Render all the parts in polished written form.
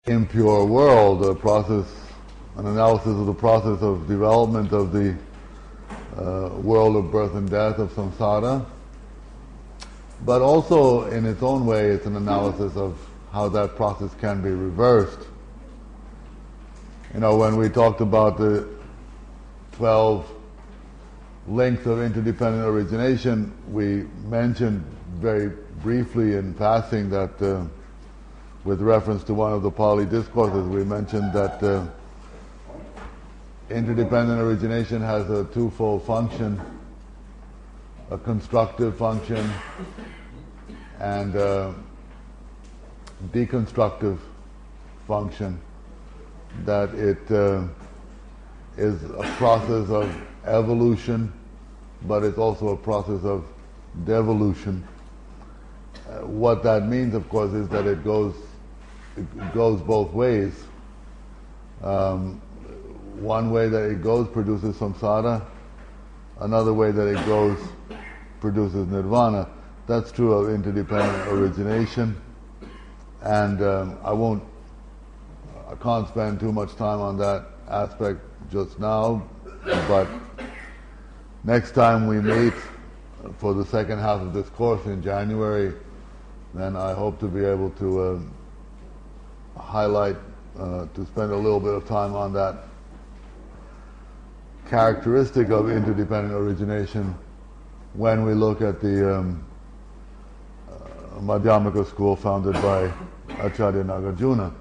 impure world, an analysis of the process of development of the world of birth and death, of samsara, but also in its own way it's an analysis of how that process can be reversed. When we talked about the 12 links of interdependent origination, we mentioned very briefly in passing that with reference to one of the Pali discourses, we mentioned that interdependent origination has a twofold function, a constructive function and a deconstructive function, that it is a process of evolution, but it's also a process of devolution. What that means, of course, is that it goes both ways. One way that it goes produces samsara, another way that it goes produces nirvana. That's true of interdependent origination, and I can't spend too much time on that aspect just now, but next time we meet for the second half of this course in January, then I hope to be able to highlight, to spend a little bit of time on that characteristic of interdependent origination when we look at the Madhyamaka school founded by Acharya Nagarjuna.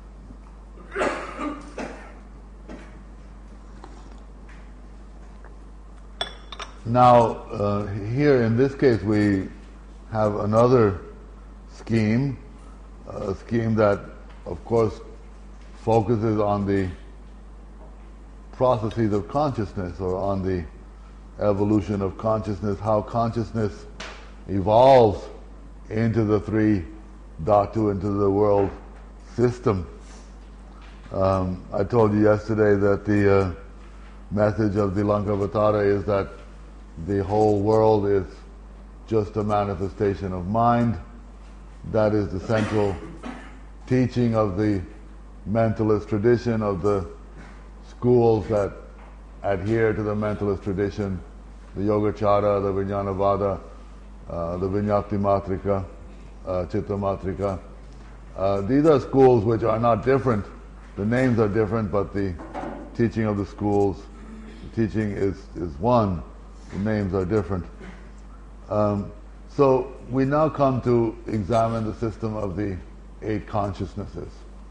Now, here in this case we have another scheme, a scheme that of course focuses on the processes of consciousness, or on the evolution of consciousness, how consciousness evolves into the three dhatu, into the world system. I told you yesterday that the message of the Lankavatara is that the whole world is just a manifestation of mind. That is the central teaching of the mentalist tradition, of the schools that adhere to the mentalist tradition, the Yogacara, the Vijnanavada, the Vinyapti Matrika, Chitta Matrika. These are schools which are not different. The names are different, but the teaching of the schools, the teaching is one. The names are different. So we now come to examine the system of the 8 consciousnesses.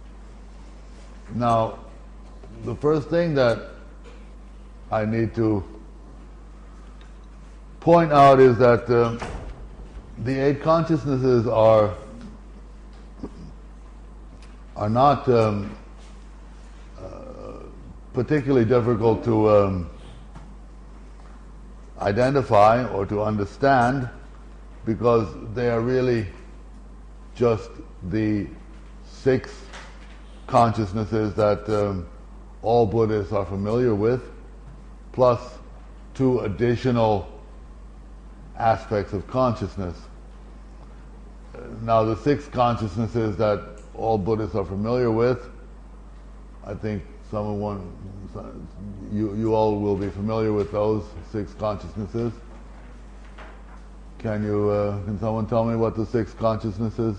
Now, the first thing that I need to point out is that the 8 consciousnesses are not particularly difficult to identify or to understand, because they are really just the 6 consciousnesses that all Buddhists are familiar with, plus 2 additional aspects of consciousness. Now, the 6 consciousnesses that all Buddhists are familiar with, I think you all will be familiar with those 6 consciousnesses. Can someone tell me what the 6 consciousnesses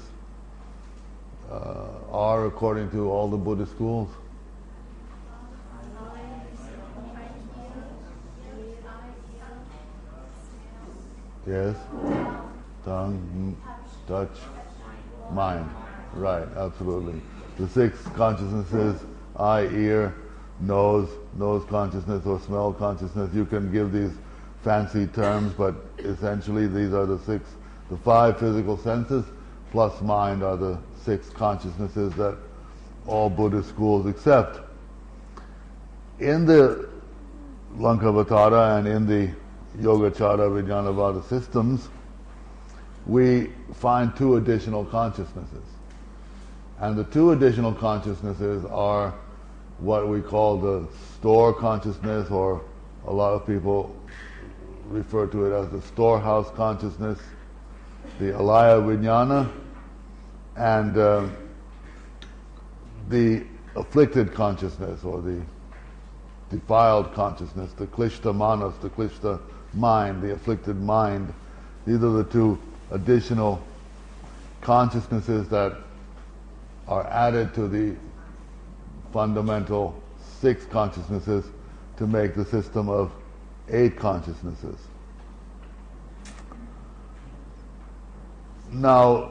are according to all the Buddhist schools? Yes? Tongue, touch, mind. Right, absolutely. The 6 consciousnesses: eye, ear, nose consciousness, or smell consciousness. You can give these fancy terms, but essentially these are the 5 physical senses plus mind are the 6 consciousnesses that all Buddhist schools accept. In the Lankavatara and in the Yogacara Vijnanavada systems, we find 2 additional consciousnesses. And the 2 additional consciousnesses are what we call the store consciousness, or a lot of people refer to it as the storehouse consciousness, the alaya vijnana, and the afflicted consciousness or the defiled consciousness, the klishta manas, the klishta mind, the afflicted mind. These are the two additional consciousnesses that are added to the fundamental 6 consciousnesses to make the system of 8 consciousnesses. Now,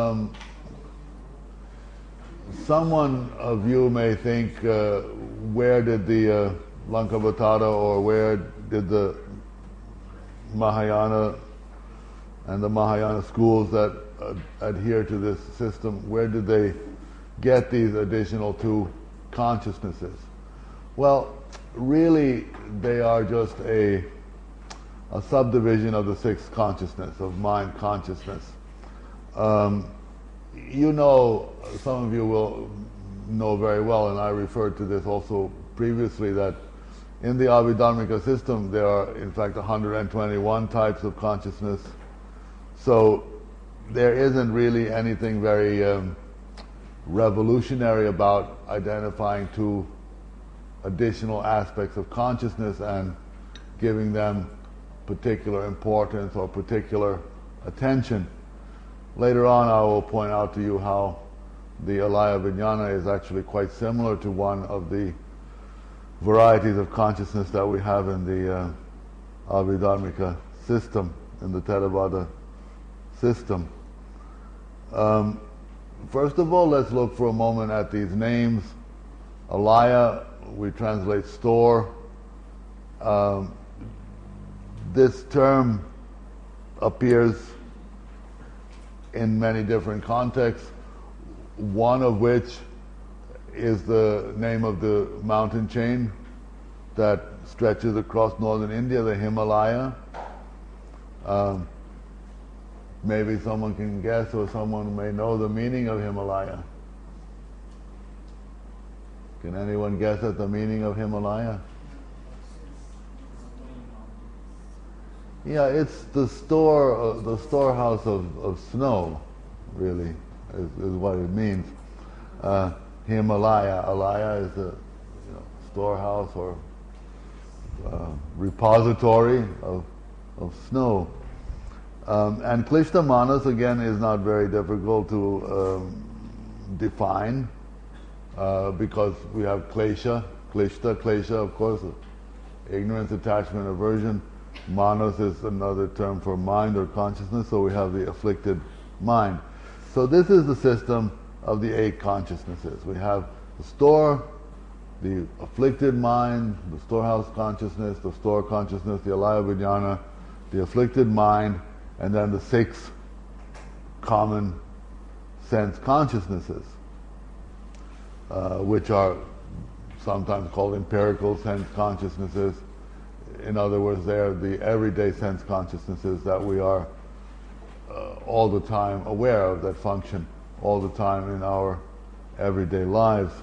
someone of you may think, where did the Lankavatara or where did the Mahayana and the Mahayana schools that adhere to this system, where did they get these additional 2 consciousnesses? Well, really they are just a subdivision of the 6th consciousness, of mind consciousness. You know, some of you will know very well, and I referred to this also previously, that in the Abhidharmika system there are in fact 121 types of consciousness. So there isn't really anything very revolutionary about identifying 2 additional aspects of consciousness and giving them particular importance or particular attention. Later on I will point out to you how the alaya vijnana is actually quite similar to one of the varieties of consciousness that we have in the Abhidharmika system, in the Theravada system. First of all, let's look for a moment at these names. Alaya, we translate store. This term appears in many different contexts, one of which is the name of the mountain chain that stretches across northern India, the Himalaya. Maybe someone can guess, or someone may know the meaning of Himalaya. Can anyone guess at the meaning of Himalaya? Yeah, it's the storehouse of snow, really, is what it means. Himalaya, alaya is a storehouse or repository of snow. And klishta manas, again, is not very difficult to define, because we have klesha, kleshta, of course, ignorance, attachment, aversion. Manas is another term for mind or consciousness, so we have the afflicted mind. So this is the system of the 8 consciousnesses. We have the store, the afflicted mind, the storehouse consciousness, the store consciousness, the alaya vijnana, the afflicted mind, and then the 6 common sense consciousnesses, which are sometimes called empirical sense consciousnesses. In other words, they are the everyday sense consciousnesses that we are all the time aware of, that function all the time in our everyday lives.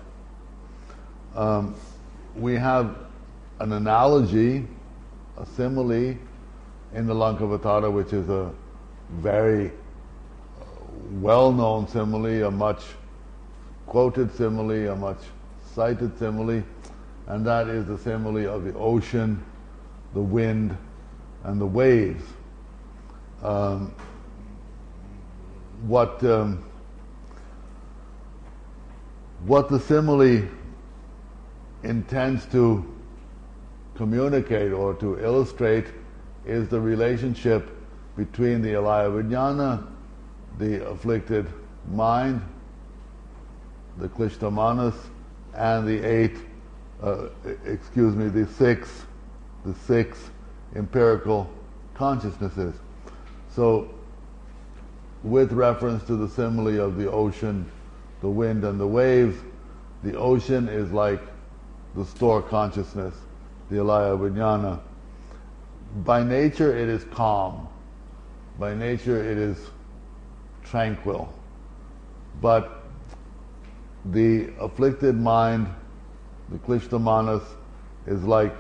We have an analogy, a simile, in the Lankavatara, which is a very well-known simile, a much quoted simile, a much cited simile, and that is the simile of the ocean, the wind, and the waves. What the simile intends to communicate or to illustrate is the relationship between the alaya vijnana, the afflicted mind, the klishta manas, and the 6 empirical consciousnesses. So, with reference to the simile of the ocean, the wind, and the waves, the ocean is like the store consciousness, the alaya vijnana. By nature it is calm. By nature it is tranquil. But the afflicted mind, the klishta manas, is like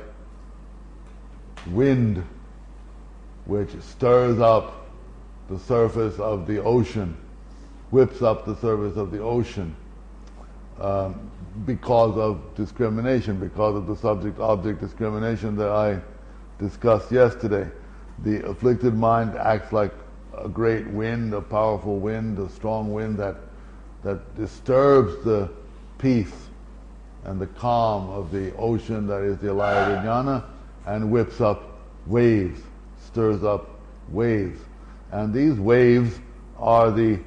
wind which stirs up the surface of the ocean, whips up the surface of the ocean. because of discrimination, because of the subject-object discrimination that I discussed yesterday. The afflicted mind acts like a great wind, a powerful wind, a strong wind that disturbs the peace and the calm of the ocean that is the Alaya Vijnana, and whips up waves, stirs up waves. And these waves are the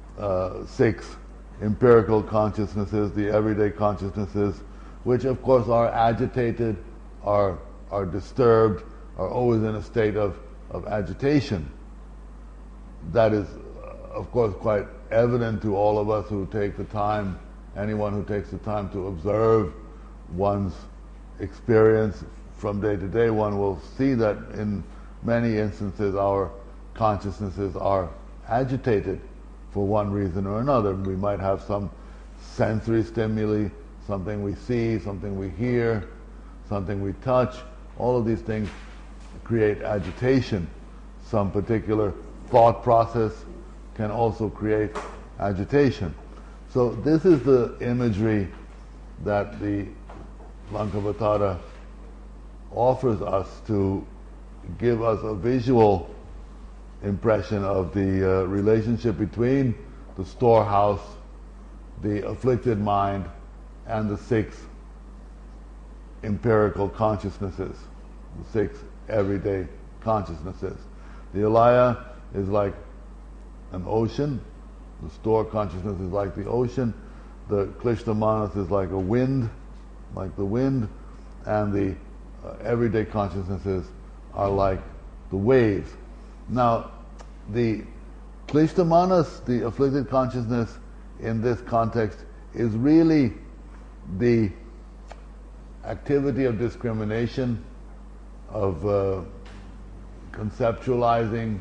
6 empirical consciousnesses, the everyday consciousnesses, which of course are agitated, are disturbed, are always in a state of agitation. That is, of course, quite evident to all of us who take the time, anyone who takes the time to observe one's experience from day to day. One will see that in many instances our consciousnesses are agitated for one reason or another. We might have some sensory stimuli, something we see, something we hear, something we touch. All of these things create agitation. Some particular thought process can also create agitation. So this is the imagery that the Lankavatara offers us to give us a visual impression of the relationship between the storehouse, the afflicted mind, and the 6 empirical consciousnesses, the 6 everyday consciousnesses. The Alaya is like an ocean, the store consciousness is like the ocean, the Klishna Manas is like a wind, like the wind, and the everyday consciousnesses are like the waves. Now, the Klishna Manas, the afflicted consciousness in this context, is really the activity of discrimination, of conceptualizing,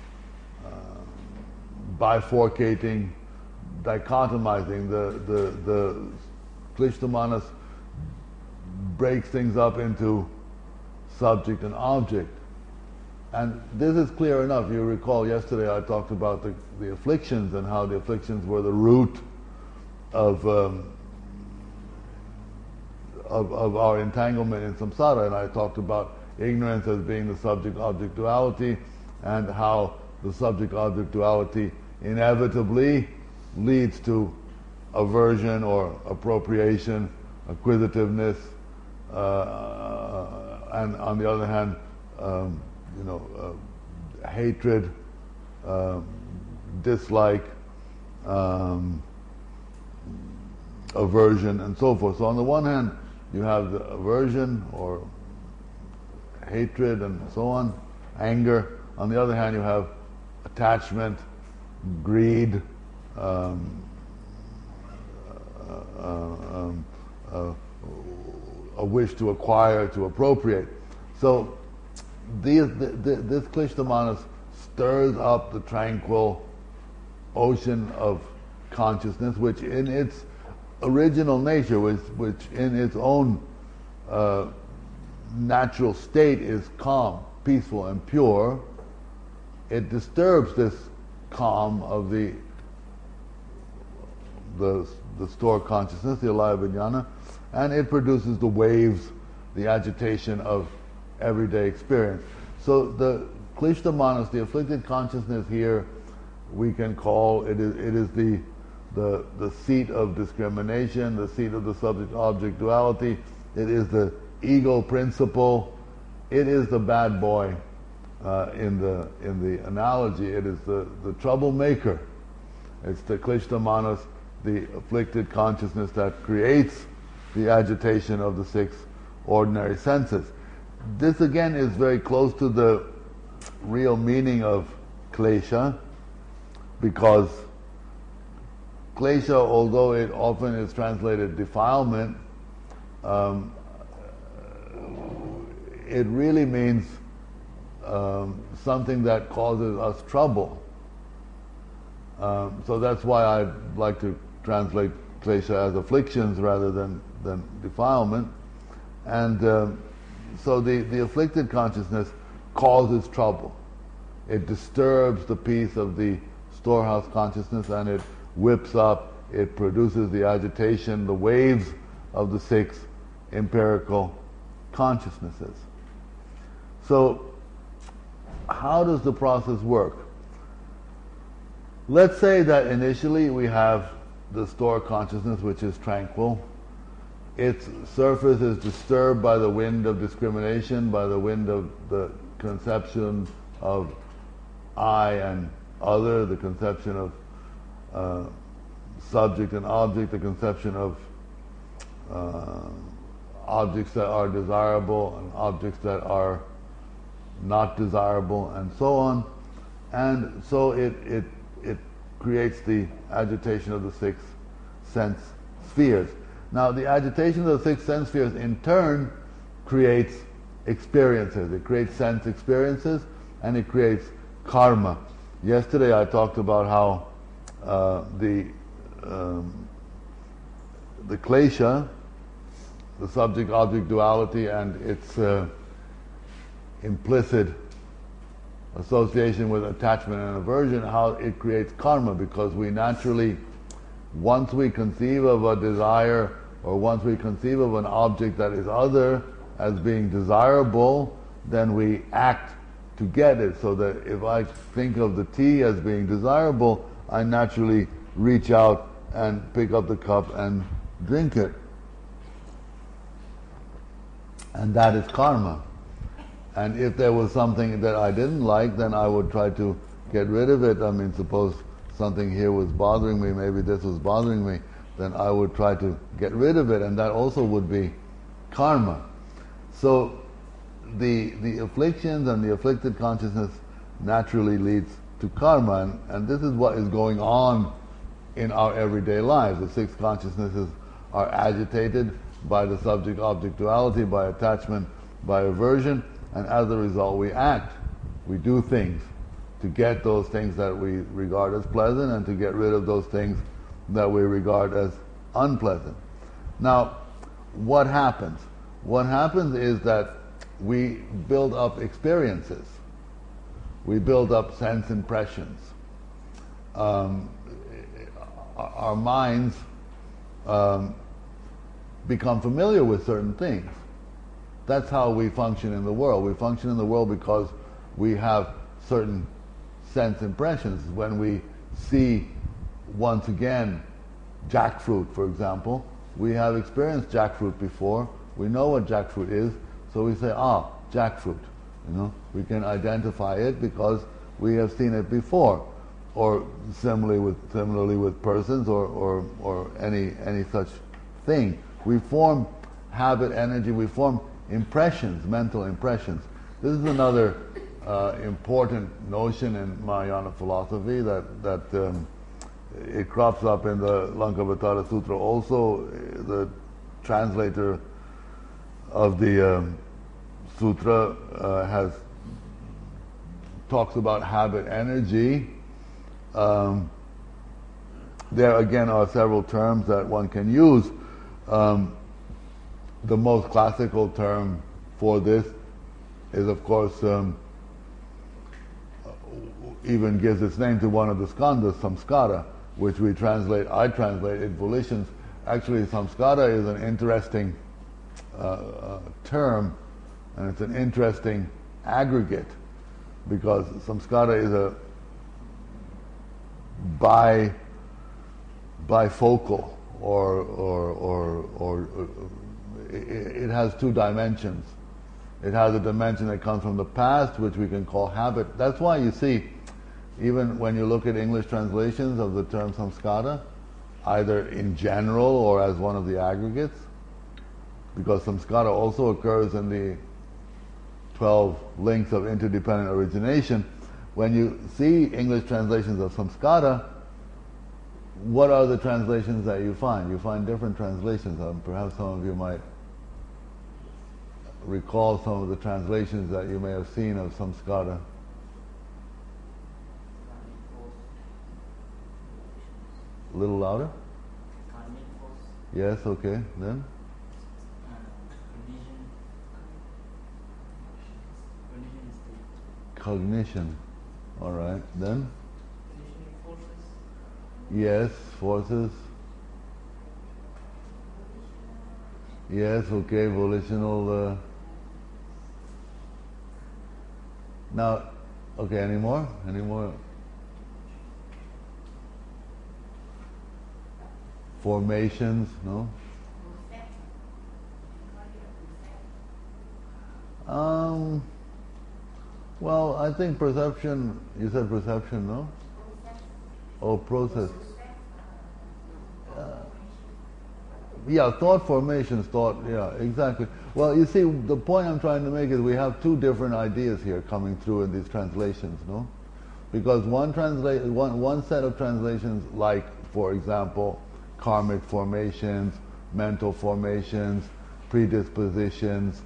bifurcating, dichotomizing. The Klishna Manas breaks things up into subject and object. And this is clear enough. You recall yesterday I talked about the afflictions and how the afflictions were the root of our entanglement in samsara, and I talked about ignorance as being the subject-object duality, and how the subject-object duality inevitably leads to aversion or appropriation, acquisitiveness, and on the other hand, hatred, dislike, aversion, and so forth. So on the one hand, you have the aversion or hatred and so on, anger. On the other hand, you have attachment, greed, a wish to acquire, to appropriate. So this Klishna Manas stirs up the tranquil ocean of consciousness, which in its original nature, which in its own natural state is calm, peaceful, and pure. It disturbs this calm of the store consciousness, the Alaya Vijnana, and it produces the waves, the agitation of everyday experience. So the Klishna Manas, the afflicted consciousness here, we can call it is the seat of discrimination, the seat of the subject-object duality. It is the ego principle. It is the bad boy in the analogy. It is the troublemaker. It's the Klishna Manas, the afflicted consciousness that creates the agitation of the 6 ordinary senses. This again is very close to the real meaning of klesha, because klesha, although it often is translated defilement, it really means something that causes us trouble. So that's why I like to translate klesha as afflictions rather than defilement. And so the afflicted consciousness causes trouble. It disturbs the peace of the storehouse consciousness, and it whips up, it produces the agitation, the waves of the six empirical consciousnesses. So, how does the process work? Let's say that initially we have the store consciousness, which is tranquil. Its surface is disturbed by the wind of discrimination, by the wind of the conception of I and other, the conception of subject and object, the conception of objects that are desirable and objects that are not desirable, and so on. And so it creates the agitation of the six sense spheres. Now, the agitation of the six sense spheres in turn creates experiences. It creates sense experiences, and it creates karma. Yesterday I talked about how the klesha, the subject-object duality, and its implicit association with attachment and aversion, how it creates karma, because we naturally, once we conceive of a desire, or once we conceive of an object that is other as being desirable, then we act to get it. So that if I think of the tea as being desirable, I naturally reach out and pick up the cup and drink it. And that is karma. And if there was something that I didn't like, then I would try to get rid of it. I mean, suppose something here was bothering me, maybe this was bothering me, then I would try to get rid of it, and that also would be karma. So the afflictions and the afflicted consciousness naturally leads to karma, and this is what is going on in our everyday lives. The six consciousnesses are agitated by the subject-object duality, by attachment, by aversion, and as a result we act. We do things to get those things that we regard as pleasant and to get rid of those things that we regard as unpleasant. Now, what happens? What happens is that we build up experiences. We build up sense impressions. Our minds become familiar with certain things. That's how we function in the world. We function in the world because we have certain sense impressions. When we see, once again, jackfruit, for example, we have experienced jackfruit before. We know what jackfruit is, so we say, jackfruit. You know, we can identify it because we have seen it before. Or similarly with persons or any such thing. We form habit, energy, we form impressions, mental impressions. This is another important notion in Mahayana philosophy that it crops up in the Lankavatara Sutra also. The translator of the sutra talks about habit, energy. There again are several terms that one can use. The most classical term for this is, of course, even gives its name to one of the skandhas, samskara, which I translated volitions. Actually, samskara is an interesting term, and it's an interesting aggregate, because samskara is a bifocal, or it has two dimensions. It has a dimension that comes from the past, which we can call habit. That's why you see, even when you look at English translations of the term samskara, either in general or as one of the aggregates, because samskara also occurs in the 12 links of interdependent origination. When you see English translations of samskara, what are the translations that you find? You find different translations. Perhaps some of you might recall some of the translations that you may have seen of samskara. A little louder? Yes, okay. Then? Cognition. All right. Then? Yes, forces. Yes, okay, volitional. Now, okay, any more? Any more? Formations, no? Well, I think perception, you said perception, no? Oh, process. Yeah, thought formations, yeah, exactly. Well, you see, the point I'm trying to make is we have two different ideas here coming through in these translations, no? Because one set of translations, like, for example, karmic formations, mental formations, predispositions,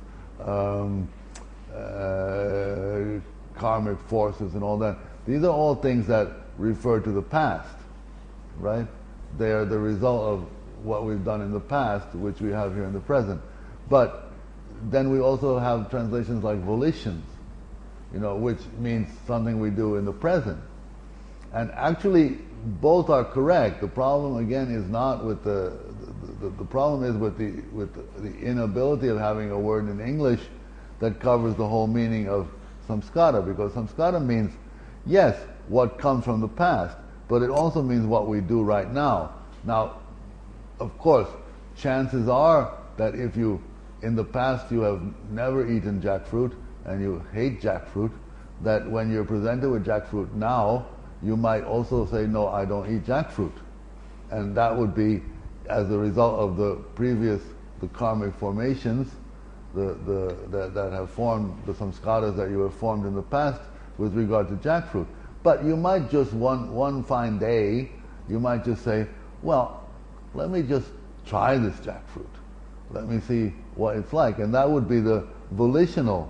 karmic forces and all that, these are all things that refer to the past, right? They are the result of what we've done in the past, which we have here in the present. But then we also have translations like volitions, which means something we do in the present. And actually, both are correct. The problem again is not with the problem is with the inability of having a word in English that covers the whole meaning of samskara, because samskara means, yes, what comes from the past, but it also means what we do right now. Now, of course, chances are that if you, in the past, you have never eaten jackfruit and you hate jackfruit, that when you're presented with jackfruit now, you might also say, no, I don't eat jackfruit. And that would be as a result of the karmic formations that have formed, the samskaras that you have formed in the past with regard to jackfruit. But you might just, one fine day, you might just say, well, let me just try this jackfruit. Let me see what it's like. And that would be the volitional,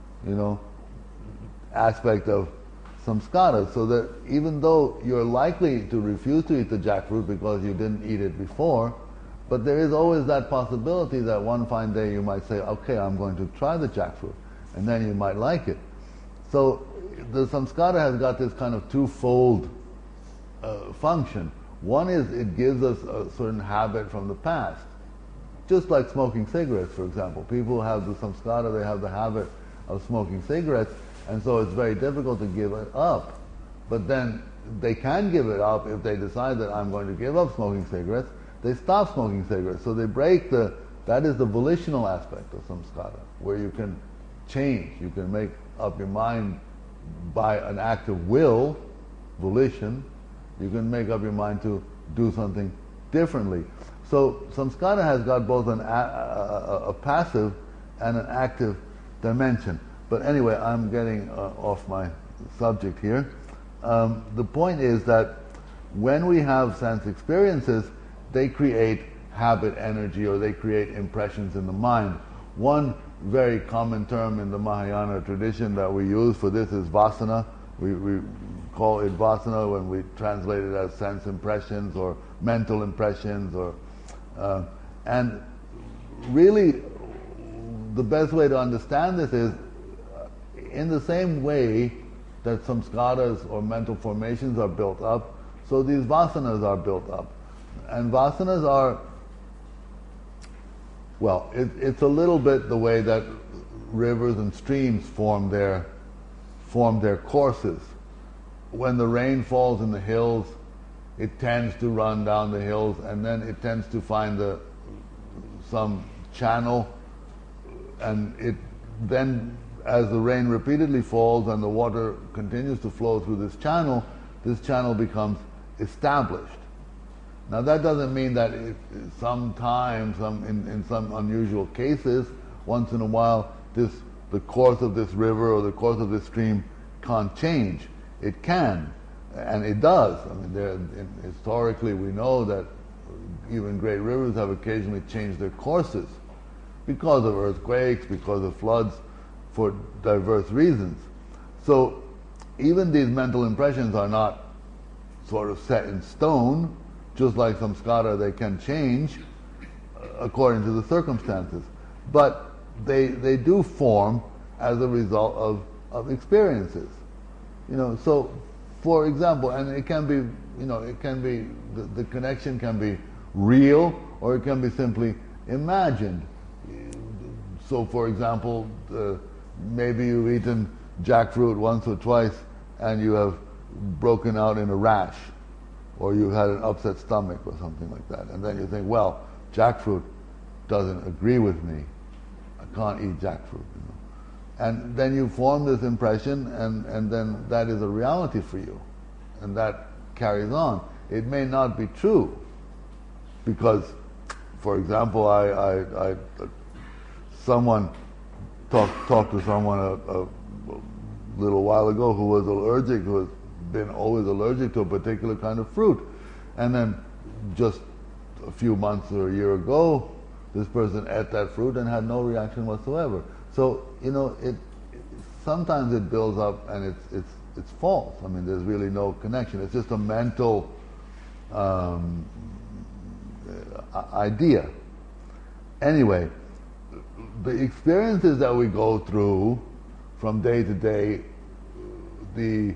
aspect of samskara. So that even though you're likely to refuse to eat the jackfruit because you didn't eat it before, but there is always that possibility that one fine day you might say, okay, I'm going to try the jackfruit. And then you might like it. So the samskara has got this kind of twofold function. One is it gives us a certain habit from the past. Just like smoking cigarettes, for example. People have the samskara, they have the habit of smoking cigarettes, and so it's very difficult to give it up. But then they can give it up if they decide that I'm going to give up smoking cigarettes. They stop smoking cigarettes. So they break that is the volitional aspect of samskara, where you can change, you can make up your mind by an act of will, volition, you can make up your mind to do something differently. So samskara has got both a passive and an active dimension. But anyway, I'm getting off my subject here. The point is that when we have sense experiences, they create habit energy, or they create impressions in the mind. One very common term in the Mahayana tradition that we use for this is vasana. We call it vasana when we translate it as sense impressions or mental impressions, and really the best way to understand this is in the same way that samskaras or mental formations are built up, so these vasanas are built up. And vasanas are, well, it's a little bit the way that rivers and streams form their courses. When the rain falls in the hills, it tends to run down the hills, and then it tends to find some channel, and it then, as the rain repeatedly falls and the water continues to flow through this channel becomes established. Now that doesn't mean that sometimes, in some unusual cases, once in a while, the course of this river or the course of this stream can't change. It can, and it does. I mean, historically we know that even great rivers have occasionally changed their courses because of earthquakes, because of floods, for diverse reasons. So even these mental impressions are not sort of set in stone. Just like samskara, they can change according to the circumstances. But they do form as a result of experiences. So for example, and it can be, the connection can be real, or it can be simply imagined. So, for example, maybe you've eaten jackfruit once or twice and you have broken out in a rash, or you had an upset stomach or something like that. And then you think, well, jackfruit doesn't agree with me. I can't eat jackfruit. And then you form this impression, and then that is a reality for you. And that carries on. It may not be true, because, for example, someone talked to someone a little while ago who was allergic, who has been always allergic to a particular kind of fruit. And then just a few months or a year ago, this person ate that fruit and had no reaction whatsoever. So, sometimes it builds up and it's false. I mean, there's really no connection. It's just a mental idea. Anyway, the experiences that we go through from day to day, the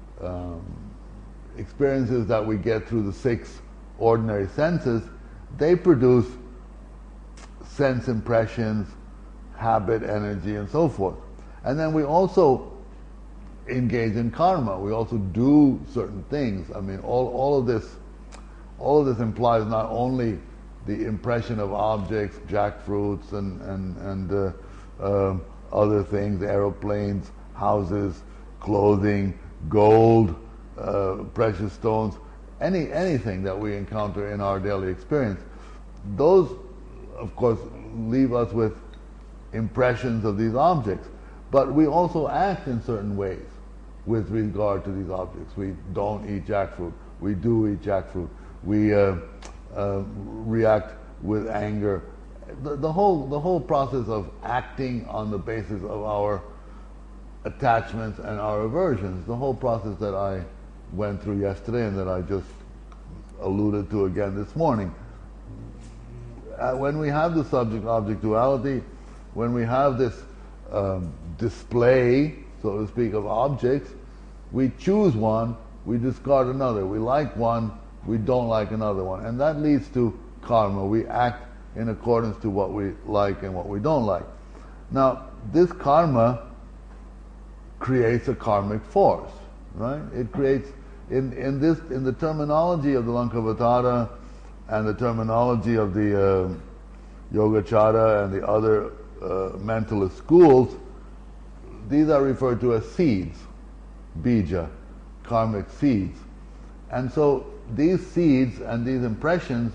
experiences that we get through the 6 ordinary senses, they produce sense impressions, habit, energy, and so forth. And then we also engage in karma. We also do certain things. I mean, all of this implies not only the impression of objects, jackfruits, and other things, aeroplanes, houses, clothing, gold, precious stones, anything that we encounter in our daily experience. Those, of course, leave us with impressions of these objects. But we also act in certain ways with regard to these objects. We don't eat jackfruit. We do eat jackfruit. We react with anger. The whole process of acting on the basis of our attachments and our aversions, the whole process that I went through yesterday and that I just alluded to again this morning. When we have the subject-object duality, when we have this display, so to speak, of objects, we choose one, we discard another. We like one, we don't like another one. And that leads to karma. We act in accordance to what we like and what we don't like. Now, this karma creates a karmic force, right? It creates, in the terminology of the Lankavatara and the terminology of the Yogacara and the other mentalist schools, these are referred to as seeds, bija, karmic seeds. And so these seeds and these impressions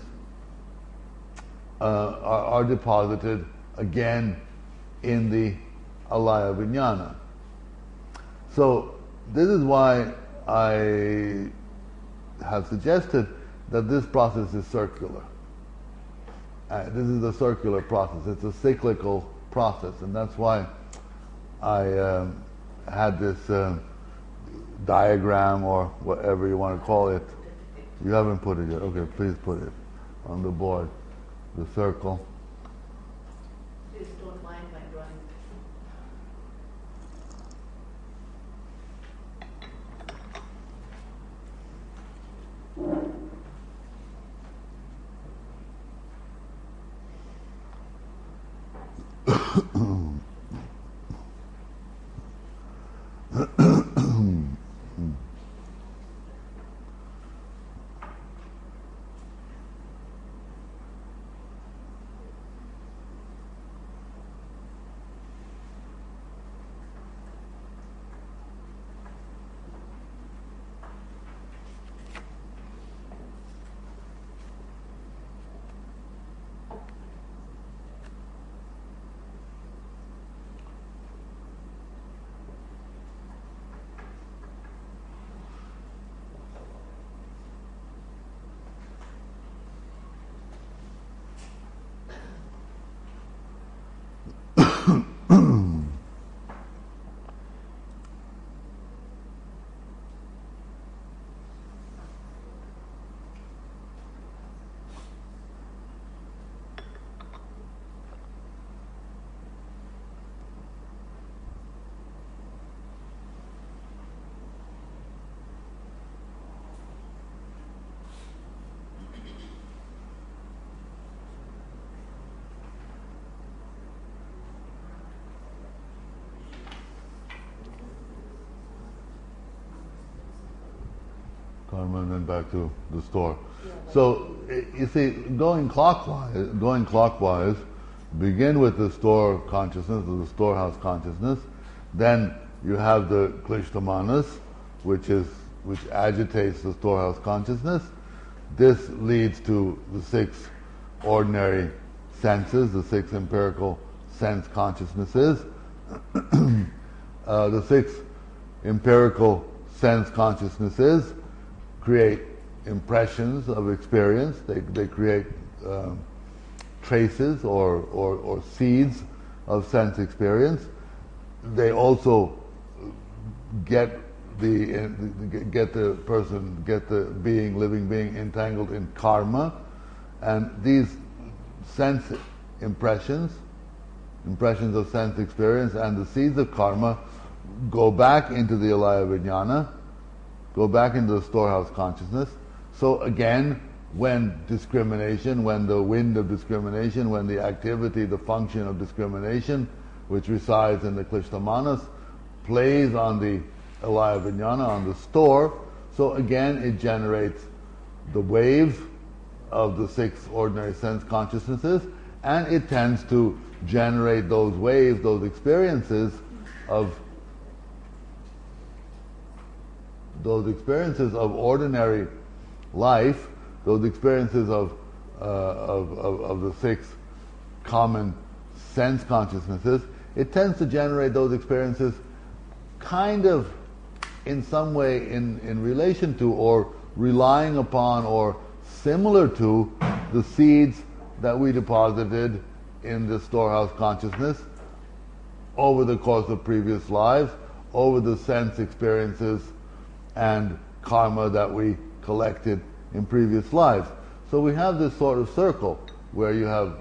are deposited again in the alaya vijnana. So this is why I have suggested that this process is circular. This is a circular process. It's a cyclical process, and that's why I had this diagram, or whatever you want to call it. You haven't put it yet. Okay, please put it on the board. The circle. Please don't mind my drawing. karma, and then back to the store. Yeah, So you see, going clockwise, begin with the store consciousness, or the storehouse consciousness. Then you have the Klishta-manas, which agitates the storehouse consciousness. This leads to the 6 ordinary senses, the 6 empirical sense consciousnesses. The 6 empirical sense consciousnesses create impressions of experience. They create traces or seeds of sense experience. They also get the living being entangled in karma, and these sense impressions of sense experience and the seeds of karma go back into the alaya vijnana, go back into the storehouse consciousness. So again, when the wind of discrimination, when the activity, the function of discrimination, which resides in the Klishta-manas, plays on the alaya vijnana, on the store, so again it generates the wave of the 6 ordinary sense consciousnesses, and it tends to generate those waves, those experiences of ordinary life, those experiences of the 6 common sense consciousnesses. It tends to generate those experiences kind of in some way in relation to, or relying upon, or similar to the seeds that we deposited in the storehouse consciousness over the course of previous lives, over the sense experiences and karma that we collected in previous lives. So we have this sort of circle where you have,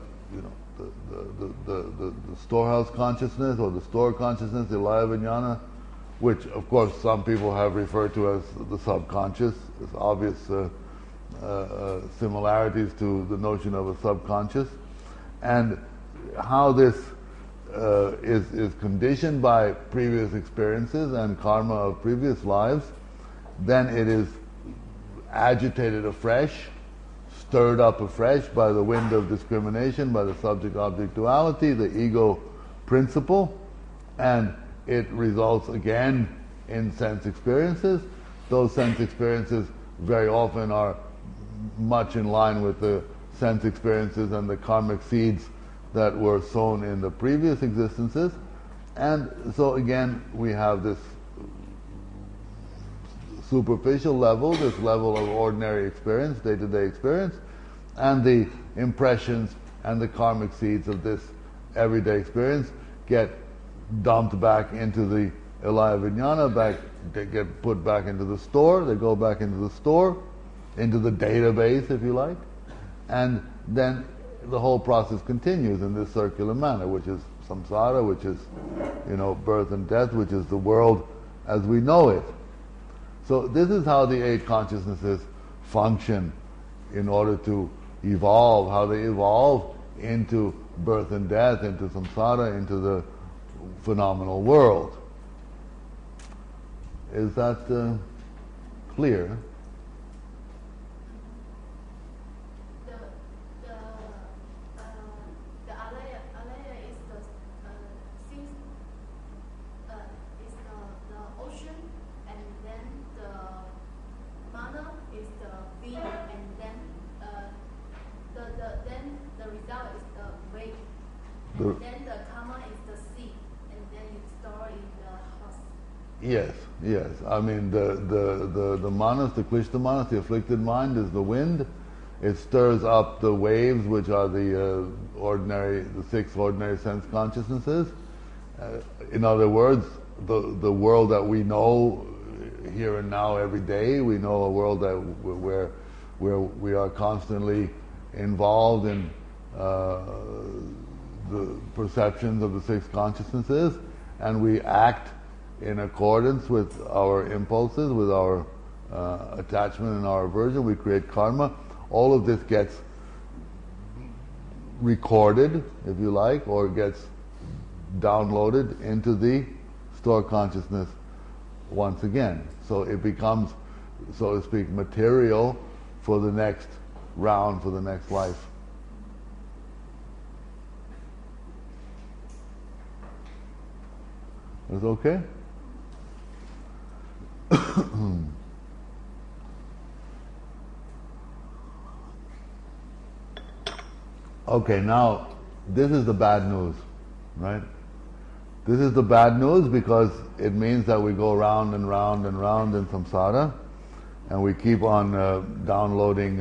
the storehouse consciousness, or the store consciousness, the alaya vijnana, which of course some people have referred to as the subconscious. There's obvious similarities to the notion of a subconscious, and how this is conditioned by previous experiences and karma of previous lives. Then it is agitated afresh, stirred up afresh by the wind of discrimination, by the subject-object duality, the ego principle, and it results again in sense experiences. Those sense experiences very often are much in line with the sense experiences and the karmic seeds that were sown in the previous existences. And so again, we have this superficial level, this level of ordinary experience, day-to-day experience, and the impressions and the karmic seeds of this everyday experience get dumped back into the alaya vijnana, they get put back into the store, they go back into the store, into the database, if you like, and then the whole process continues in this circular manner, which is samsara, which is, birth and death, which is the world as we know it. So this is how the 8 consciousnesses function in order to evolve, how they evolve into birth and death, into samsara, into the phenomenal world. Is that clear? The alaya is the things, is the ocean, and then the mana is the being, and then the result is the weight, and then the karma is the seed, and then you store in the house. Yes. I mean, the manas, the Klishta manas, the afflicted mind, is the wind. It stirs up the waves, which are the 6 ordinary sense consciousnesses. In other words, the world that we know here and now every day, we know a world where we are constantly involved in the perceptions of the 6 consciousnesses, and we act in accordance with our impulses, with our attachment and our aversion. We create karma. All of this gets recorded, if you like, or gets downloaded into the store consciousness once again. So it becomes so to speak, material for the next round, for the next life. Is it okay? Okay, now this is the bad news, right? This is the bad news because it means that we go round and round and round in samsara, and we keep on downloading,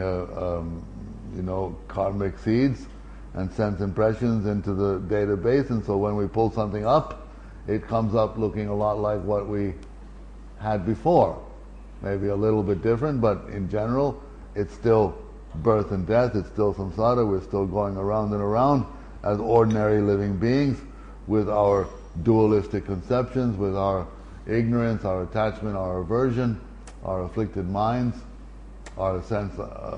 karmic seeds and sense impressions into the database, and so when we pull something up, it comes up looking a lot like what we had before. Maybe a little bit different, but in general, it's still birth and death, it's still samsara, we're still going around and around as ordinary living beings with our dualistic conceptions, with our ignorance, our attachment, our aversion, our afflicted minds, our sense,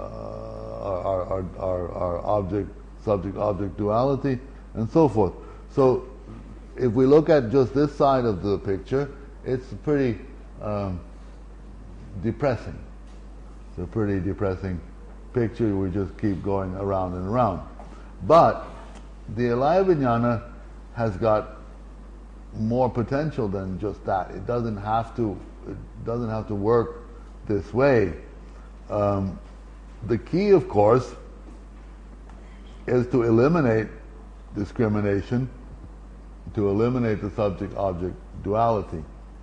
our object, subject-object duality, and so forth. So, if we look at just this side of the picture, it's pretty depressing. It's a pretty depressing picture. We just keep going around and around. But the Alaya Vijnana has got more potential than just that. It doesn't have to work this way. The key, of course, is to eliminate discrimination, to eliminate the subject-object duality.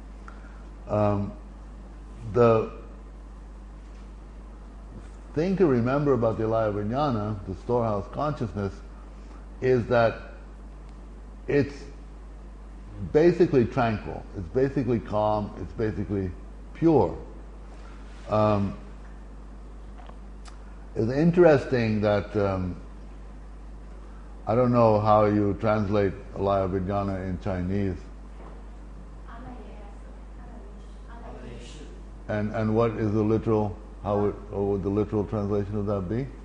The thing to remember about the Alaya Vijnana, the storehouse consciousness, is that it's basically tranquil, it's basically calm, it's basically pure. It's interesting that I don't know how you translate Alaya Vijnana in Chinese. And what is the literal? What would the literal translation of that be?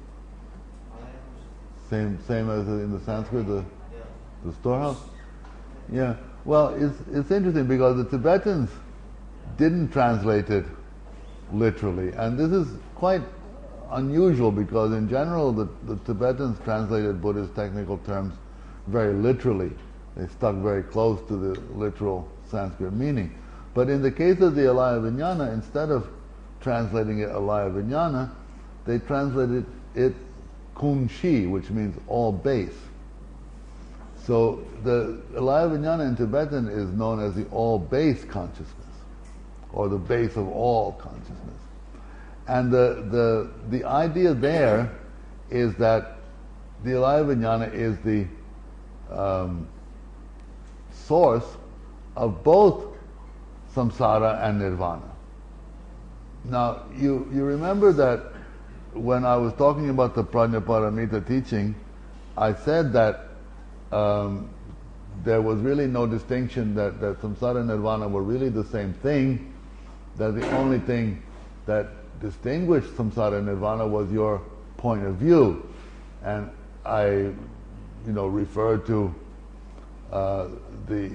Same as in the Sanskrit, the storehouse. Yeah. Well, it's interesting because the Tibetans didn't translate it literally, and this is quite unusual because in general the Tibetans translated Buddhist technical terms very literally. They stuck very close to the literal Sanskrit meaning. But in the case of the Alaya Vijnana, instead of translating it Alaya Vijnana, they translated it Kunshi, which means all base. So the Alaya Vijnana in Tibetan is known as the all base consciousness, or the base of all consciousness. And the idea there is that the Alaya Vijnana is the source of both samsara and nirvana. Now, you remember that when I was talking about the Prajnaparamita teaching, I said that there was really no distinction, that samsara and nirvana were really the same thing, that the only thing that distinguished samsara and nirvana was your point of view. And I, referred to the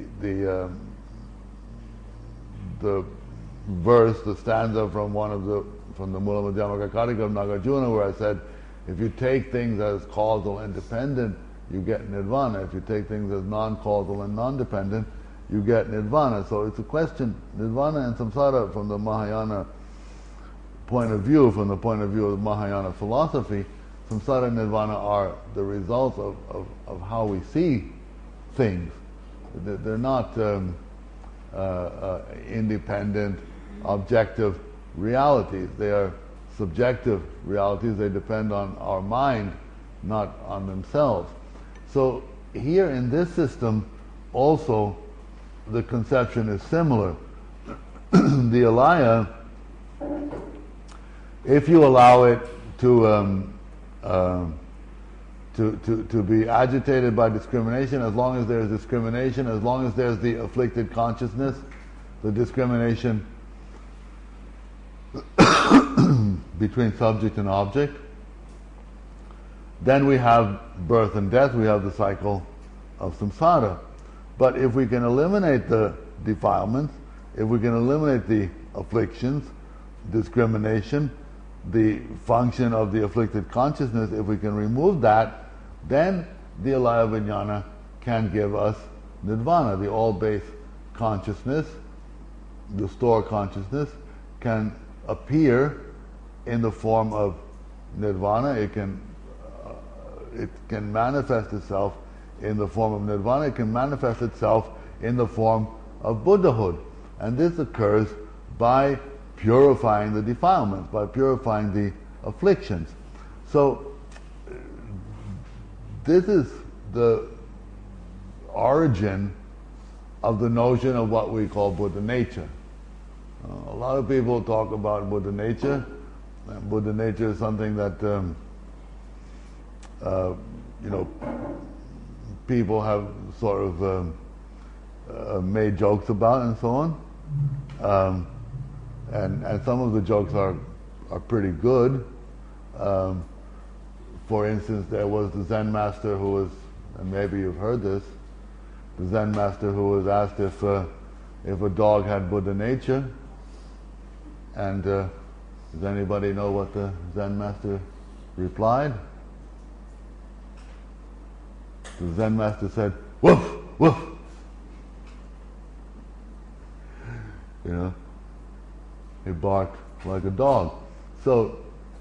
verse, the stanza from the Mula Madhyamaka Karika of Nagarjuna, where I said, if you take things as causal and dependent, you get nirvana. If you take things as non-causal and non-dependent, you get nirvana. So it's a question, nirvana and samsara from the Mahayana point of view, from the point of view of Mahayana philosophy, samsara and nirvana are the result of how we see things. They're not independent, objective realities. They are subjective realities. They depend on our mind, not on themselves. So here in this system, also the conception is similar. The Alaya, if you allow it to be agitated by discrimination, as long as there's discrimination, as long as there's the afflicted consciousness, the discrimination between subject and object, then we have birth and death, we have the cycle of samsara. But if we can eliminate the defilements, if we can eliminate the afflictions, discrimination, the function of the afflicted consciousness, if we can remove that, then the alaya vijnana can give us nirvana. The all-base consciousness, the store consciousness, can appear in the form of nirvana. It can manifest itself in the form of nirvana. It can manifest itself in the form of Buddhahood. And this occurs by purifying the defilements, by purifying the afflictions. So this is the origin of the notion of what we call Buddha nature. A lot of people talk about Buddha nature. And Buddha nature is something that people have sort of made jokes about and so on. And some of the jokes are pretty good. For instance, there was the Zen master who was, and maybe you've heard this, the Zen master who was asked if a dog had Buddha nature, and does anybody know what the Zen master replied? The Zen master said, "Woof, woof." You know, he barked like a dog. So,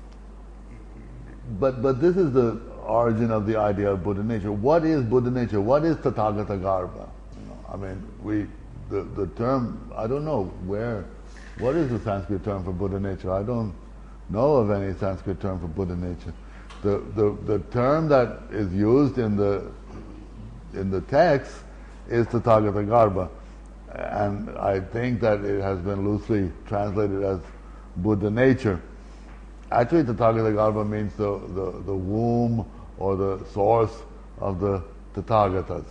but this is the origin of the idea of Buddha nature. What is Buddha nature? What is Tathagata Garbha? I mean, the term, I don't know what is the Sanskrit term for Buddha nature? I don't know of any Sanskrit term for Buddha nature. The term that is used in the text is Tathagata Garbha, and I think that it has been loosely translated as Buddha nature. Actually, Tathagata Garbha means the womb or the source of the Tathagatas.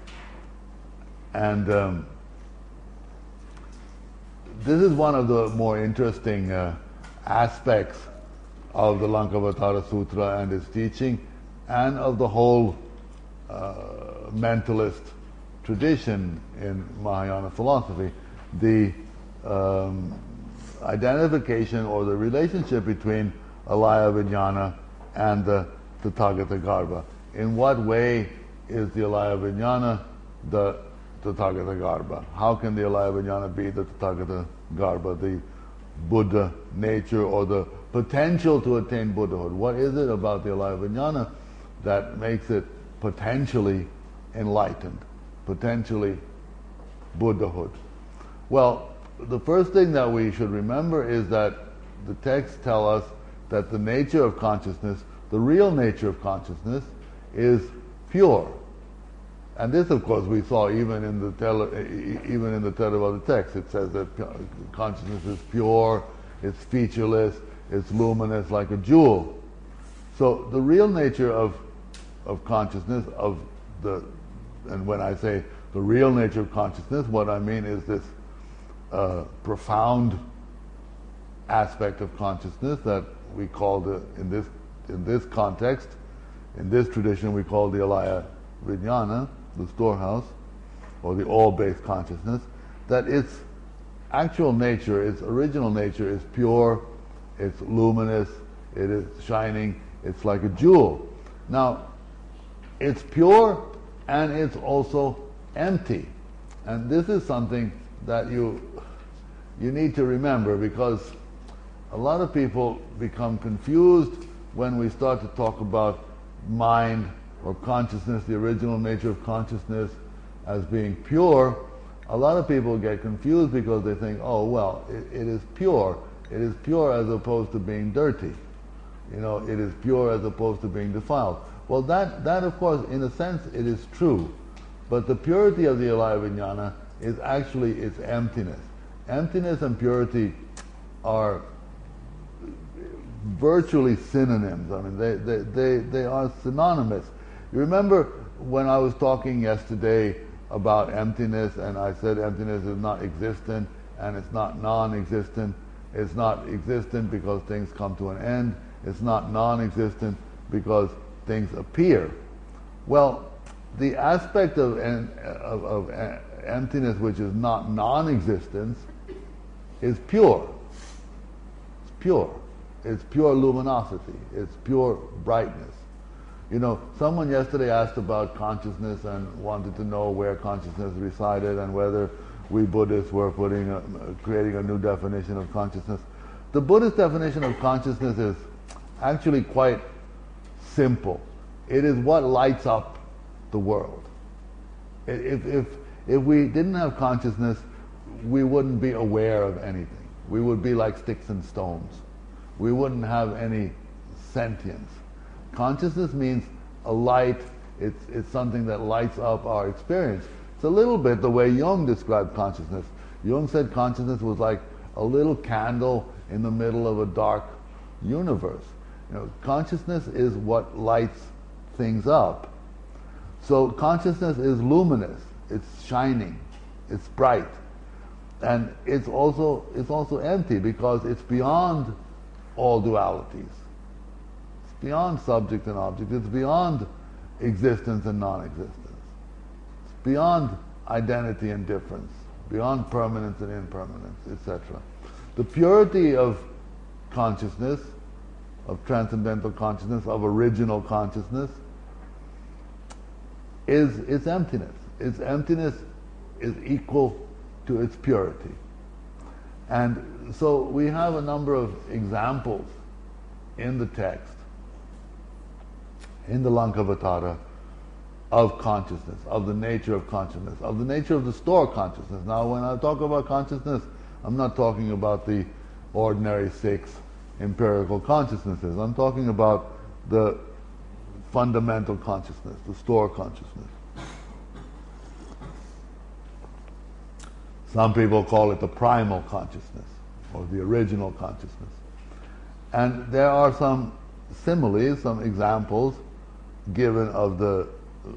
And this is one of the more interesting aspects of the Lankavatara Sutra and its teaching, and of the whole mentalist tradition in Mahayana philosophy, the identification or the relationship between alaya vijnana and the Tathagata Garbha. In what way is the alaya vijnana the Tathagata Garbha? How can the alaya vijnana be the Tathagata Garbha, the Buddha nature or the potential to attain Buddhahood? What is it about the alaya vijnana that makes it potentially enlightened, potentially Buddhahood? Well, the first thing that we should remember is that the texts tell us that the nature of consciousness, the real nature of consciousness, is pure. And this, of course, we saw even in the Theravada text. It says that consciousness is pure, it's featureless, it's luminous like a jewel. So the real nature of consciousness, and when I say the real nature of consciousness, what I mean is this profound aspect of consciousness that we call in this context, in this tradition, we call the alaya vijnana, the storehouse, or the all-based consciousness, that its actual nature, its original nature is pure, it's luminous, it is shining, it's like a jewel. Now, it's pure and it's also empty. And this is something that you need to remember, because a lot of people become confused when we start to talk about mind or consciousness, the original nature of consciousness as being pure. A lot of people get confused because they think, oh well, it is pure. It is pure as opposed to being dirty. You know, it is pure as opposed to being defiled. Well, that of course, in a sense, it is true. But the purity of the alaya vijnana is actually its emptiness. Emptiness and purity are virtually synonyms. I mean, they are synonymous. You remember when I was talking yesterday about emptiness, and I said emptiness is not existent and it's not non-existent. It's not existent because things come to an end. It's not non-existent because things appear. Well, the aspect of emptiness which is not non-existence is pure. pure. It's pure luminosity. It's pure brightness. You know, someone yesterday asked about consciousness and wanted to know where consciousness resided and whether we Buddhists were creating a new definition of consciousness. The Buddhist definition of consciousness is actually quite simple. It is what lights up the world. If we didn't have consciousness, we wouldn't be aware of anything. We would be like sticks and stones. We wouldn't have any sentience. Consciousness means a light. It's something that lights up our experience. It's a little bit the way Jung described consciousness. Jung said consciousness was like a little candle in the middle of a dark universe. You know, consciousness is what lights things up. So consciousness is luminous. It's shining. It's bright. And it's also empty because it's beyond all dualities. It's beyond subject and object. It's beyond existence and non-existence. It's beyond identity and difference, beyond permanence and impermanence, etc. The purity of consciousness, of transcendental consciousness, of original consciousness, is its emptiness. Its emptiness is equal to its purity. And so we have a number of examples in the text, in the Lankavatara, of consciousness, of the nature of consciousness, of the nature of the store consciousness. Now when I talk about consciousness, I'm not talking about the ordinary 6 empirical consciousnesses. I'm talking about the fundamental consciousness, the store consciousness. Some people call it the primal consciousness, or the original consciousness. And there are some similes, some examples given of the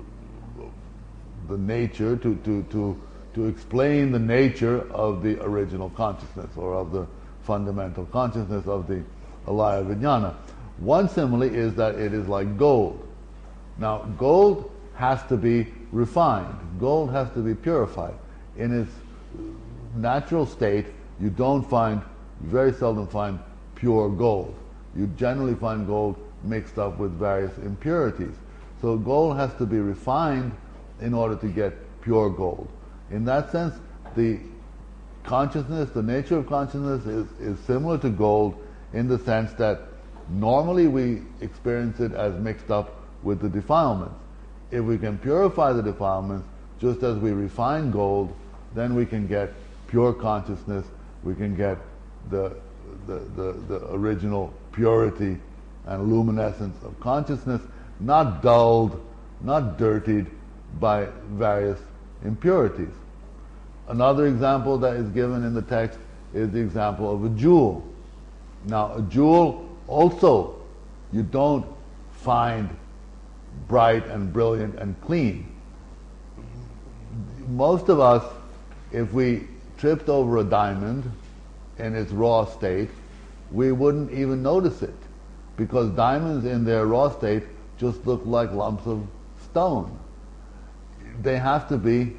nature, to explain the nature of the original consciousness, or of the fundamental consciousness of the alaya vijnana. One simile is that it is like gold. Now, gold has to be refined. Gold has to be purified. In its natural state, you very seldom find pure gold. You generally find gold mixed up with various impurities. So gold has to be refined in order to get pure gold. In that sense, the consciousness, the nature of consciousness is similar to gold in the sense that normally we experience it as mixed up with the defilements. If we can purify the defilements, just as we refine gold, then we can get pure consciousness, we can get the original purity and luminescence of consciousness, not dulled, not dirtied by various impurities. Another example that is given in the text is the example of a jewel. Now, a jewel also, you don't find bright and brilliant and clean. Most of us, if we tripped over a diamond in its raw state, we wouldn't even notice it, because diamonds in their raw state just look like lumps of stone. They have to be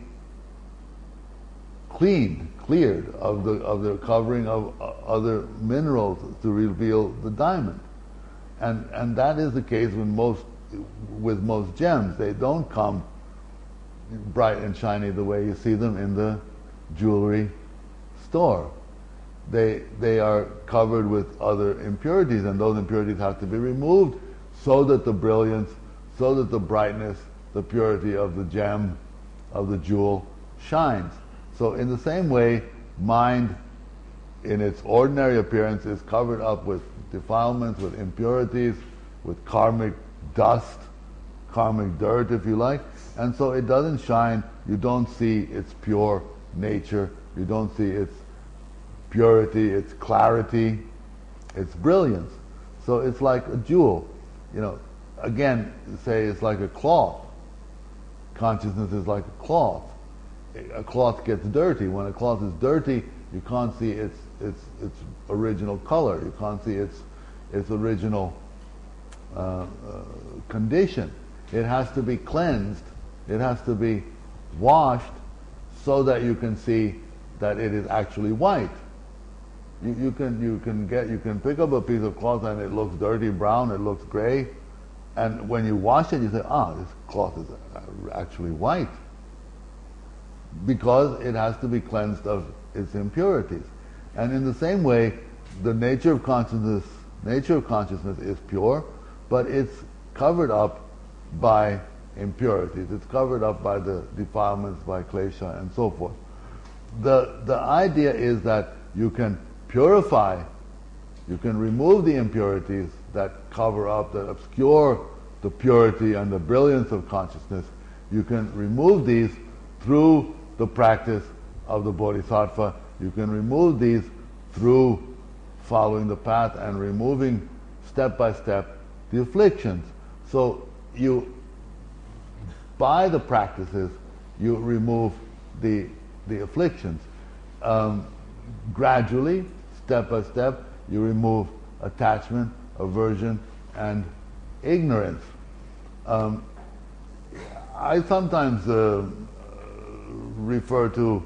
cleared of the covering of other minerals to reveal the diamond. And that is the case with most gems. They don't come bright and shiny the way you see them in the jewelry store. They are covered with other impurities, and those impurities have to be removed so that the brilliance, so that the brightness, the purity of the gem, of the jewel shines. So in the same way, mind in its ordinary appearance is covered up with defilements, with impurities, with karmic dust, karmic dirt if you like, and so it doesn't shine. You don't see its pure nature, you don't see its purity, its clarity, its brilliance. So it's like a jewel. You know, again, say it's like a cloth. Consciousness is like a cloth. A cloth gets dirty. When a cloth is dirty, you can't see its original color. You can't see its original condition. It has to be cleansed. It has to be washed so that you can see that it is actually white. You can pick up a piece of cloth and it looks dirty brown, it looks gray, and when you wash it, you say, this cloth is actually white, because it has to be cleansed of its impurities. And in the same way, the nature of consciousness is pure, but it's covered up by impurities. It's covered up by the defilements, by klesha, and so forth. The idea is that you can purify, you can remove the impurities that cover up, that obscure the purity and the brilliance of consciousness. You can remove these through the practice of the bodhisattva. You can remove these through following the path and removing step by step the afflictions. So by the practices, you remove the afflictions. Gradually, step by step, you remove attachment, aversion, and ignorance. I sometimes refer to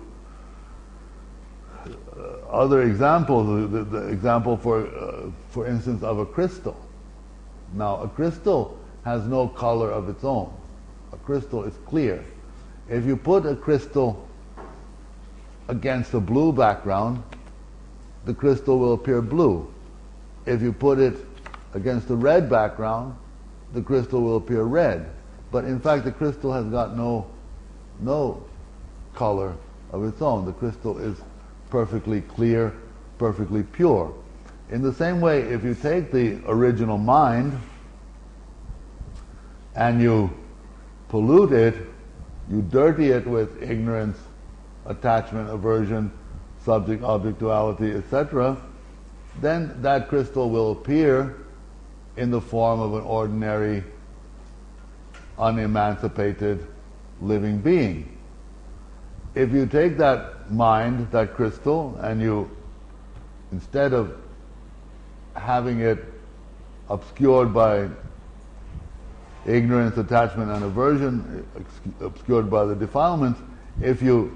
other examples. The example, for instance, of a crystal. Now, a crystal has no color of its own. A crystal is clear. If you put a crystal against a blue background, the crystal will appear blue. If you put it against a red background, the crystal will appear red. But in fact, the crystal has got no color of its own. The crystal is perfectly clear, perfectly pure. In the same way, if you take the original mind and you pollute it, you dirty it with ignorance, attachment, aversion, subject-object duality, etc., then that crystal will appear in the form of an ordinary, unemancipated living being. If you take that mind, that crystal, and you, instead of having it obscured by ignorance, attachment, and aversion, obscured by the defilements, if you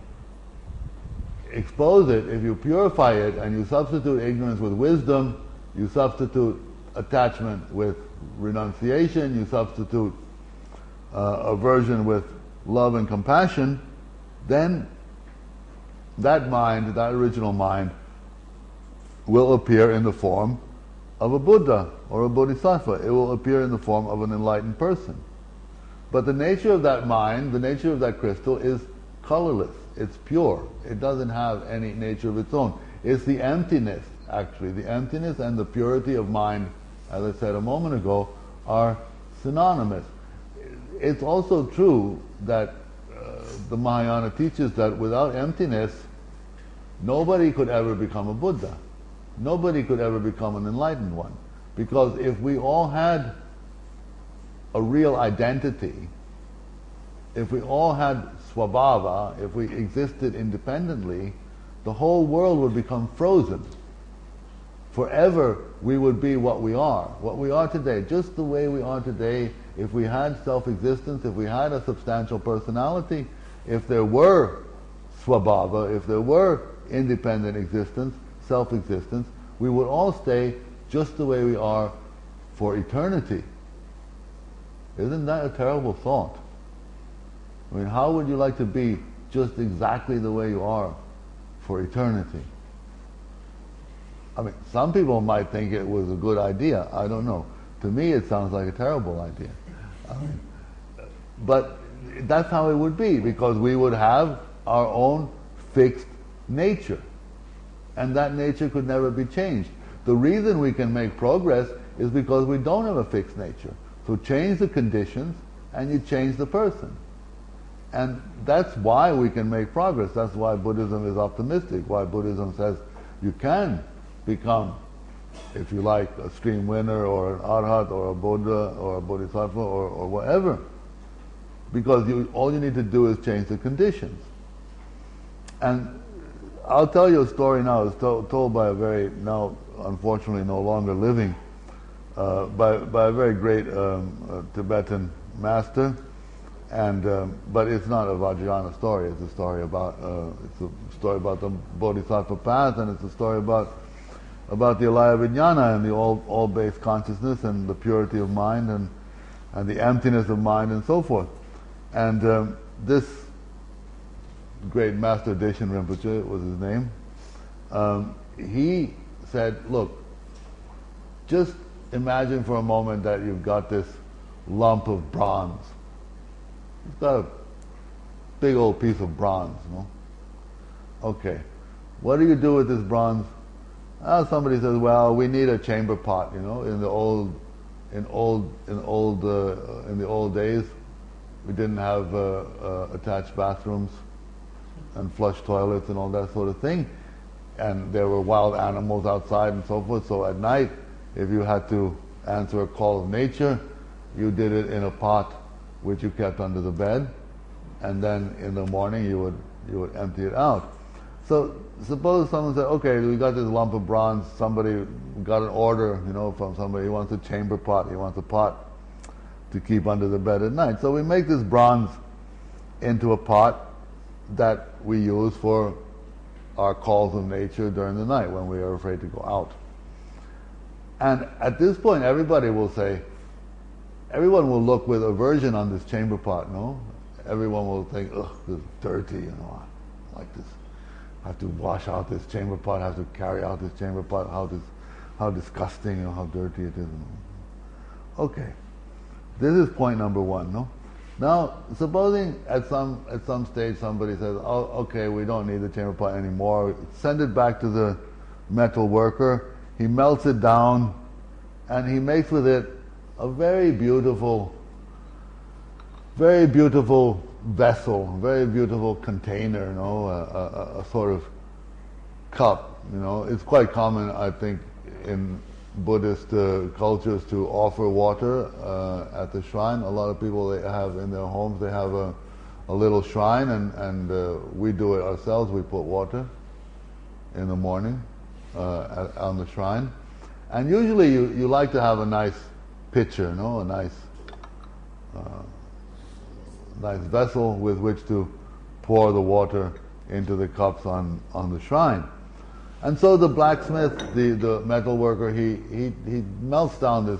expose it, if you purify it, and you substitute ignorance with wisdom, you substitute attachment with renunciation, you substitute aversion with love and compassion, then that mind, that original mind, will appear in the form of a Buddha or a Bodhisattva. It will appear in the form of an enlightened person. But the nature of that mind, the nature of that crystal, is colorless. It's pure. It doesn't have any nature of its own. It's the emptiness, actually. The emptiness and the purity of mind, as I said a moment ago, are synonymous. It's also true that the Mahayana teaches that without emptiness, nobody could ever become a Buddha. Nobody could ever become an enlightened one. Because if we all had a real identity, if we all had swabhava, if we existed independently, the whole world would become frozen. Forever we would be what we are today, just the way we are today. If we had self-existence, if we had a substantial personality, if there were swabhava, if there were independent existence, self-existence, we would all stay just the way we are for eternity. Isn't that a terrible thought? I mean, how would you like to be just exactly the way you are for eternity? I mean, some people might think it was a good idea. I don't know. To me, it sounds like a terrible idea. But that's how it would be, because we would have our own fixed nature. And that nature could never be changed. The reason we can make progress is because we don't have a fixed nature. So change the conditions and you change the person. And that's why we can make progress. That's why Buddhism is optimistic, why Buddhism says you can become, if you like, a stream winner or an arhat or a Buddha or a Bodhisattva or whatever. Because all you need to do is change the conditions. And I'll tell you a story now. It's told by a very, now unfortunately no longer living, by a very great Tibetan master. And but it's not a Vajrayana story. It's a story about the Bodhisattva path, and it's a story about the Alaya Vijnana and the all-based consciousness and the purity of mind and the emptiness of mind and so forth. And this great master Deshan Rinpoche was his name. He said, look, just imagine for a moment that you've got this lump of bronze. You've got a big old piece of bronze, you know. Okay, what do you do with this bronze? Somebody says, well, we need a chamber pot, you know. In the old days, we didn't have attached bathrooms and flush toilets and all that sort of thing, and there were wild animals outside and so forth. So at night, if you had to answer a call of nature, you did it in a pot which you kept under the bed, and then in the morning you would empty it out. So suppose someone said, okay, we got this lump of bronze, somebody got an order, you know, from somebody, he wants a chamber pot, he wants a pot to keep under the bed at night. So we make this bronze into a pot that we use for our calls of nature during the night when we are afraid to go out. And at this point, everybody will say, everyone will look with aversion on this chamber pot, no? Everyone will think, ugh, this is dirty, you know, I like this. I have to wash out this chamber pot, I have to carry out this chamber pot, how disgusting, you know, how dirty it is. Okay, this is point number one, no? Now, supposing at some stage somebody says, oh, okay, we don't need the chamber pot anymore, send it back to the metal worker, he melts it down, and he makes with it a very beautiful vessel, very beautiful container, you know, a sort of cup, you know. It's quite common, I think, in Buddhist cultures to offer water at the shrine. A lot of people, they have in their homes, they have a little shrine, and we do it ourselves. We put water in the morning on the shrine. And usually you like to have a nice pitcher, you know, a nice vessel with which to pour the water into the cups on the shrine. And so the blacksmith, the metal worker, he melts down this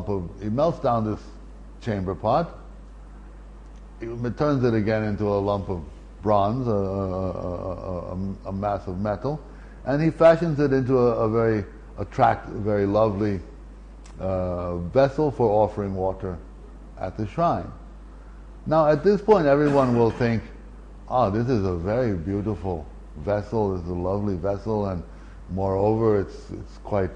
chamber pot. He turns it again into a lump of bronze, a mass of metal, and he fashions it into a very very lovely vessel for offering water at the shrine. Now, at this point, everyone will think, this is a very beautiful vessel, this is a lovely vessel, and moreover, it's quite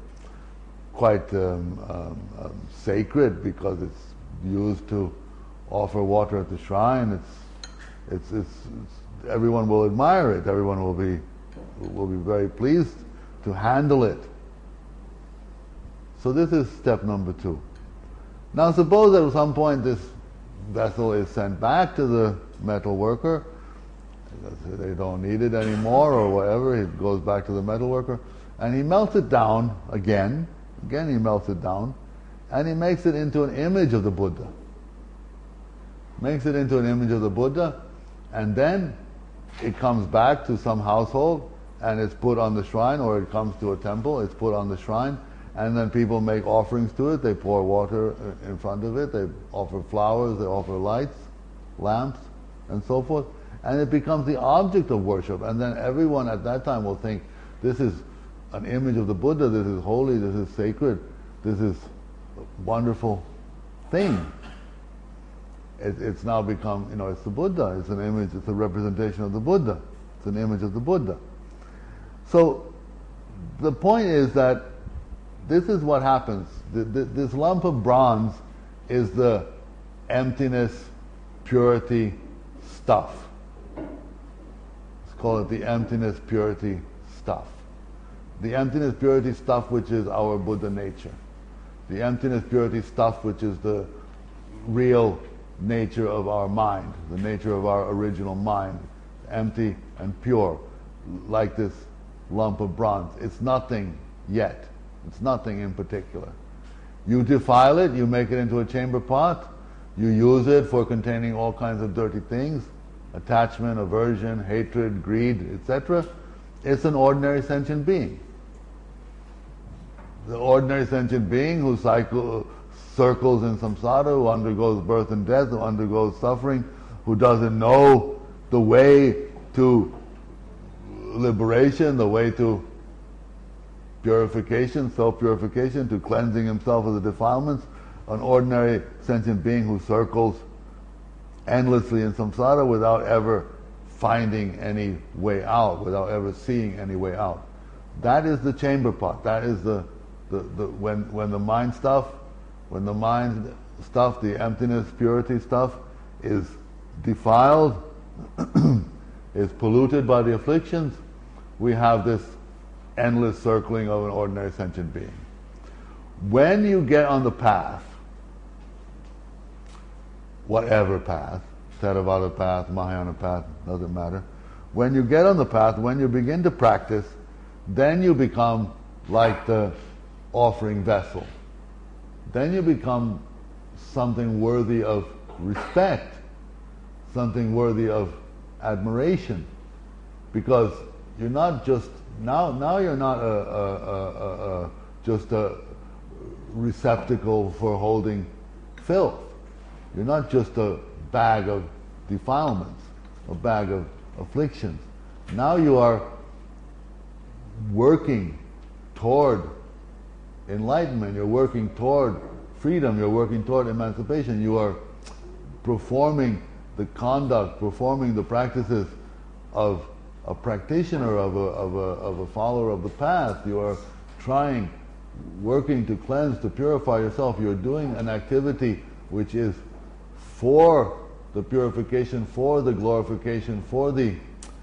sacred because it's used to offer water at the shrine. It's everyone will admire it. Everyone will be very pleased to handle it. So this is step number 2. Now, suppose at some point this vessel is sent back to the metal worker. They don't need it anymore or whatever. It goes back to the metal worker, and he melts it down again. Again, he melts it down, and he makes it into an image of the Buddha. Makes it into an image of the Buddha, and then it comes back to some household, and it's put on the shrine, or it comes to a temple, it's put on the shrine, and then people make offerings to it. They pour water in front of it, they offer flowers, they offer lights, lamps, and so forth, and it becomes the object of worship. And then everyone at that time will think, this is an image of the Buddha, this is holy, this is sacred, this is a wonderful thing. It's now become, it's the Buddha, it's an image, it's a representation of the Buddha, it's an image of the Buddha. So the point is that this is what happens. This lump of bronze is the emptiness, purity stuff. Let's call it the emptiness, purity stuff. The emptiness, purity stuff which is our Buddha nature. The emptiness, purity stuff which is the real nature of our mind, the nature of our original mind, empty and pure, like this lump of bronze. It's nothing yet. It's nothing in particular. You defile it, you make it into a chamber pot, You use it for containing all kinds of dirty things, attachment, aversion, hatred, greed, etc. It's an ordinary sentient being. The ordinary sentient being who circles in samsara, who undergoes birth and death, who undergoes suffering, who doesn't know the way to liberation, the way to purification, self-purification, to cleansing himself of the defilements. An ordinary sentient being who circles endlessly in samsara without ever finding any way out, without ever seeing any way out. That is the chamber pot. That is when the mind stuff, the emptiness, purity stuff is defiled, is polluted by the afflictions, we have this endless circling of an ordinary sentient being. When you get on the path, whatever path, Theravada path, Mahayana path, doesn't matter. When you get on the path, when you begin to practice, then you become like the offering vessel. Then you become something worthy of respect, something worthy of admiration, because you're not just now you're not just a receptacle for holding filth. You're not just a bag of defilements, a bag of afflictions. Now you are working toward enlightenment, you're working toward freedom, you're working toward emancipation, you are performing the conduct, performing the practices of a practitioner, of a follower of the path. You are working to cleanse, to purify yourself. You're doing an activity which is for the purification, for the glorification, for the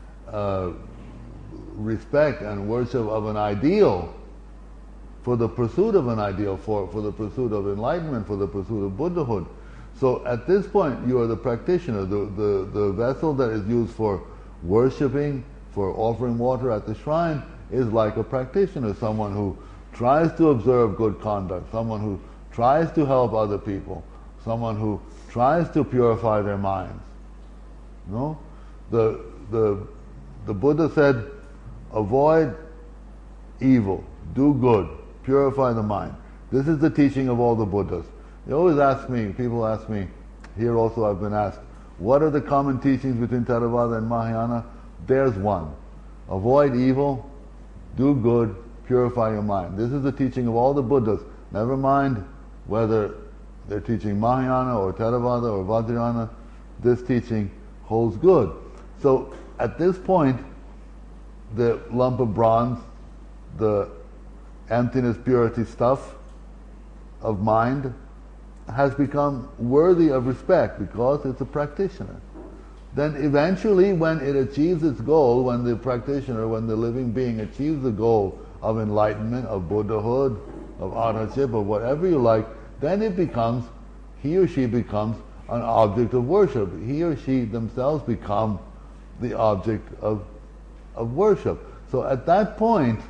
respect and worship of an ideal, for the pursuit of an ideal, for the pursuit of enlightenment, for the pursuit of Buddhahood. So at this point you are the practitioner, the vessel that is used for worshipping, for offering water at the shrine is like a practitioner, someone who tries to observe good conduct, someone who tries to help other people, someone who tries to purify their minds. No? The Buddha said, avoid evil, do good, purify the mind. This is the teaching of all the Buddhas. They always ask me, people ask me, here also I've been asked, what are the common teachings between Theravada and Mahayana? There's one. Avoid evil, do good, purify your mind. This is the teaching of all the Buddhas. Never mind whether they're teaching Mahayana or Theravada or Vajrayana, this teaching holds good. So at this point, the lump of bronze, the emptiness, purity stuff of mind has become worthy of respect because it's a practitioner. Then eventually when it achieves its goal, when the practitioner, when the living being achieves the goal of enlightenment, of Buddhahood, of arhatship, of whatever you like, then he or she becomes an object of worship. He or she themselves become the object of worship. So at that point,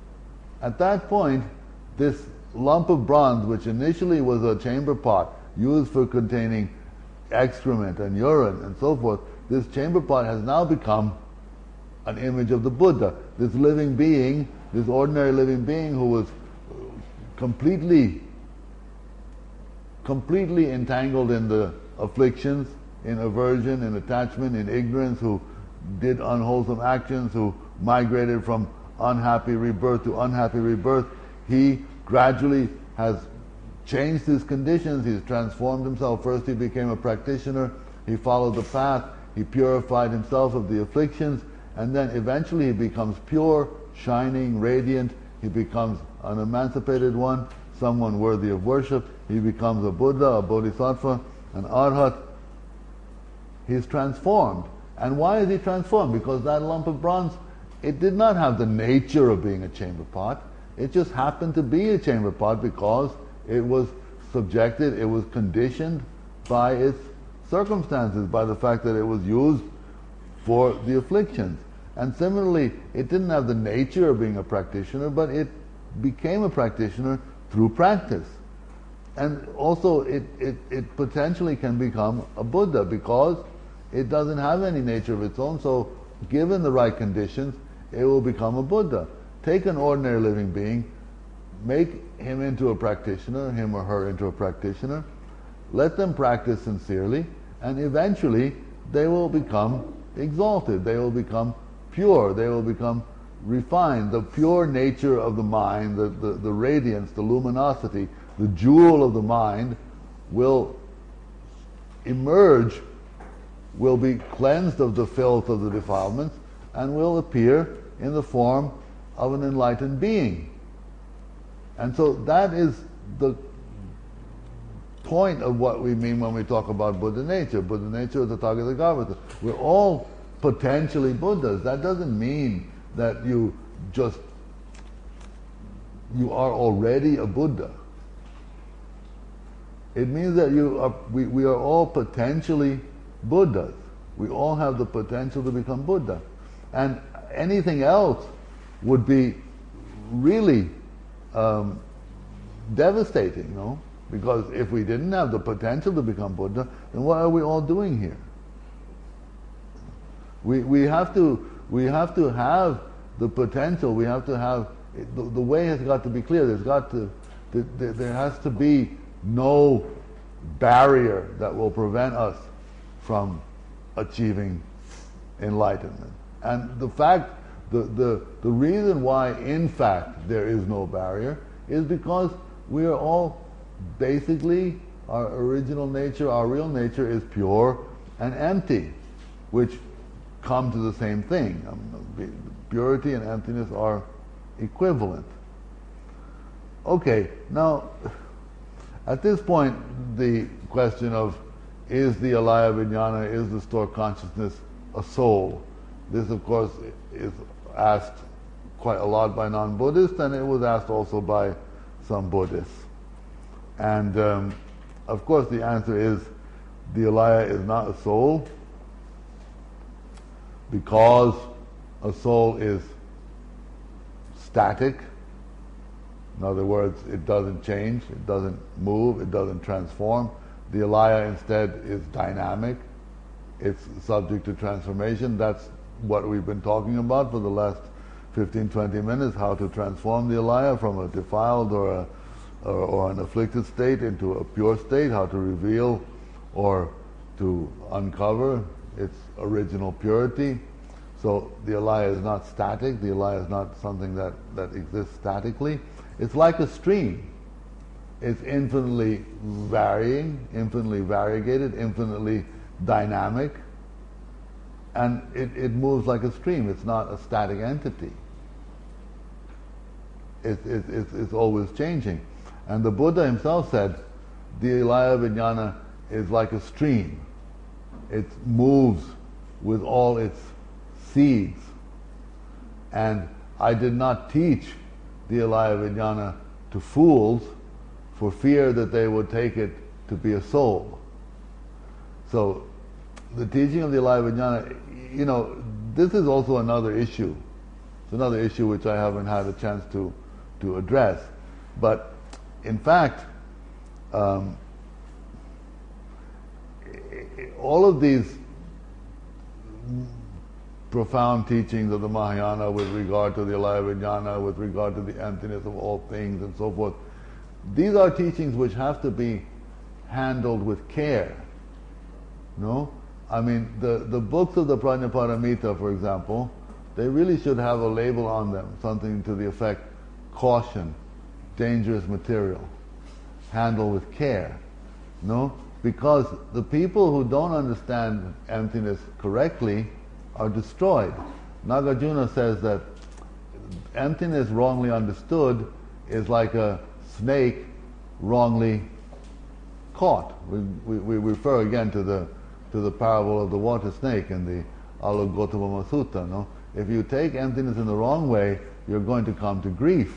this lump of bronze, which initially was a chamber pot used for containing excrement and urine and so forth, this chamber pot has now become an image of the Buddha. This living being, this ordinary living being who was completely entangled in the afflictions, in aversion, in attachment, in ignorance, who did unwholesome actions, who migrated from unhappy rebirth to unhappy rebirth, he gradually has changed his conditions, he's transformed himself. First he became a practitioner, he followed the path, he purified himself of the afflictions, and then eventually he becomes pure, shining, radiant, he becomes an emancipated one, someone worthy of worship, he becomes a Buddha, a Bodhisattva, an Arhat. He's transformed. And why is he transformed? Because that lump of bronze, it did not have the nature of being a chamber pot. It just happened to be a chamber pot because it was subjected, it was conditioned by its circumstances, by the fact that it was used for the afflictions. And similarly, it didn't have the nature of being a practitioner, but it became a practitioner through practice. And also it potentially can become a Buddha because it doesn't have any nature of its own, so given the right conditions, it will become a Buddha. Take an ordinary living being, make him into a practitioner, him or her into a practitioner, let them practice sincerely, and eventually they will become exalted, they will become pure, they will become refined. The pure nature of the mind, the radiance, the luminosity, the jewel of the mind will emerge, will be cleansed of the filth of the defilements, and will appear in the form of an enlightened being. And so that is the point of what we mean when we talk about Buddha nature. Buddha nature is the Tathagata. We're all potentially Buddhas. That doesn't mean that you are already a Buddha. It means that we are all potentially Buddhas. We all have the potential to become Buddha. And anything else would be really devastating, no? Because if we didn't have the potential to become Buddha, then what are we all doing here? We have to have the potential. We have to have the way has got to be clear. There has to be no barrier that will prevent us from achieving enlightenment. And the reason why in fact there is no barrier is because we are all basically, our original nature, our real nature is pure and empty, which come to the same thing. Purity and emptiness are equivalent. Okay, now at this point the question of is the alaya vijnana, is the stored consciousness a soul? This of course is asked quite a lot by non-Buddhists, and it was asked also by some Buddhists. And of course the answer is the alaya is not a soul, because a soul is static. In other words, it doesn't change, it doesn't move, it doesn't transform. The alaya instead is dynamic, it's subject to transformation. That's what we've been talking about for the last 15-20 minutes, how to transform the alaya from a defiled or an afflicted state into a pure state, how to reveal or to uncover its original purity. So the alaya is not static, the alaya is not something that exists statically. It's like a stream. It's infinitely varying, infinitely variegated, infinitely dynamic, and it moves like a stream. It's not a static entity. It's always changing. And the Buddha himself said, the alaya vijnana is like a stream. It moves with all its seeds. And I did not teach the alaya vijnana to fools for fear that they would take it to be a soul. So the teaching of the alaya vijnana, this is also another issue. It's another issue which I haven't had a chance to address. But in fact, all of these profound teachings of the Mahayana with regard to the alaya vijnana, with regard to the emptiness of all things and so forth, these are teachings which have to be handled with care. No? I mean, the books of the Prajnaparamita, for example, they really should have a label on them, something to the effect, caution, dangerous material, handle with care. No? Because the people who don't understand emptiness correctly are destroyed. Nagarjuna says that emptiness wrongly understood is like a snake wrongly caught. We refer again to the parable of the water snake in the Alagotama Sutta. No? If you take emptiness in the wrong way, you're going to come to grief.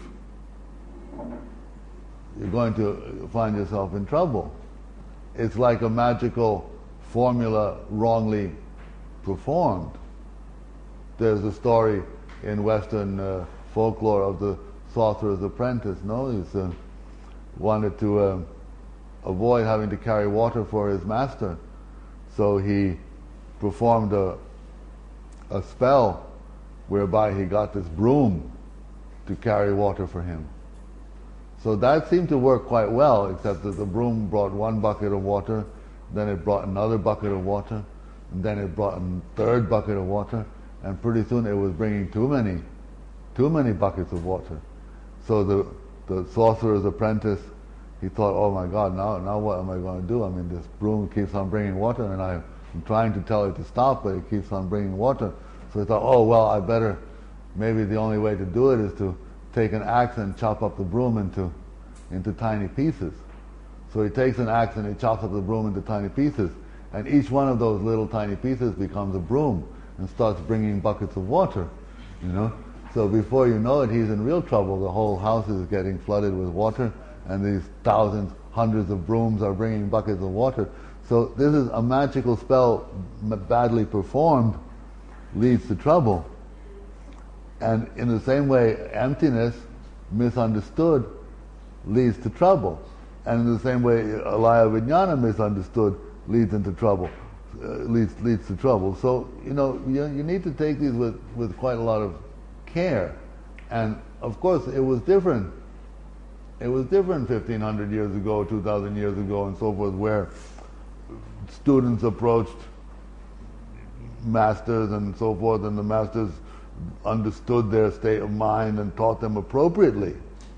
You're going to find yourself in trouble. It's like a magical formula wrongly performed. There's a story in Western folklore of the sorcerer's apprentice. No, he's wanted to avoid having to carry water for his master. So he performed a spell whereby he got this broom to carry water for him. So that seemed to work quite well, except that the broom brought one bucket of water, then it brought another bucket of water, and then it brought a third bucket of water, and pretty soon it was bringing too many buckets of water. So the sorcerer's apprentice, he thought, oh my God, now what am I going to do? I mean, this broom keeps on bringing water, and I'm trying to tell it to stop, but it keeps on bringing water. So he thought, oh well, I better, maybe the only way to do it is to take an axe and chop up the broom into tiny pieces. So he takes an axe and he chops up the broom into tiny pieces, and each one of those little tiny pieces becomes a broom and starts bringing buckets of water, you know. So before you know it, he's in real trouble. The whole house is getting flooded with water, and these thousands, hundreds of brooms are bringing buckets of water. So this is a magical spell badly performed leads to trouble. And in the same way, emptiness, misunderstood, leads to trouble. And in the same way, alaya vijnana, misunderstood, leads into trouble, leads to trouble. So, you know, you need to take these with quite a lot of care. And of course, it was different. It was different 1,500 years ago, 2,000 years ago, and so forth, where students approached masters and so forth, and the masters understood their state of mind and taught them appropriately.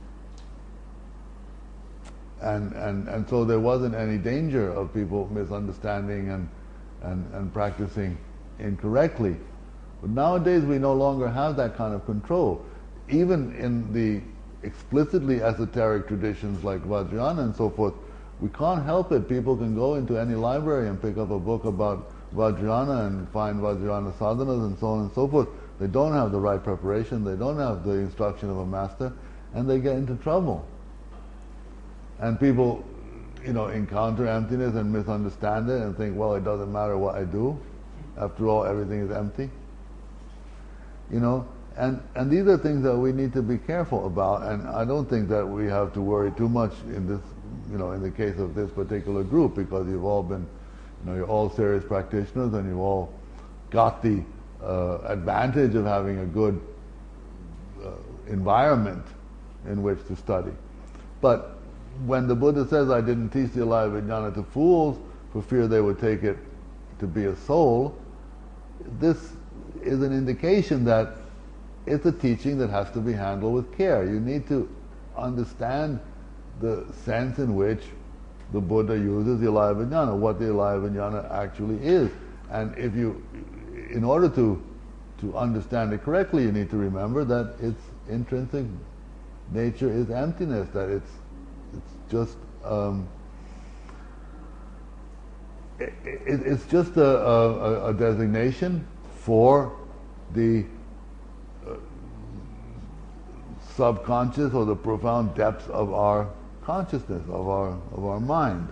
And so there wasn't any danger of people misunderstanding and practicing incorrectly. But nowadays we no longer have that kind of control. Even in the explicitly esoteric traditions like Vajrayana and so forth, we can't help it. People can go into any library and pick up a book about Vajrayana and find Vajrayana sadhanas and so on and so forth. They don't have the right preparation, they don't have the instruction of a master, and they get into trouble. And people, you know, encounter emptiness and misunderstand it and think, well, it doesn't matter what I do. After all, everything is empty. You know, and these are things that we need to be careful about, and I don't think that we have to worry too much in this, you know, in the case of this particular group, because you've all been, you know, you're all serious practitioners, and you've all got the advantage of having a good environment in which to study. But when the Buddha says, I didn't teach the alaya vijnana to fools for fear they would take it to be a soul, this is an indication that it's a teaching that has to be handled with care. You need to understand the sense in which the Buddha uses the alaya vijnana, what the alaya vijnana actually is. And if you, in order to understand it correctly, you need to remember that its intrinsic nature is emptiness, that it's just it's just a designation for the subconscious or the profound depths of our consciousness, of our mind.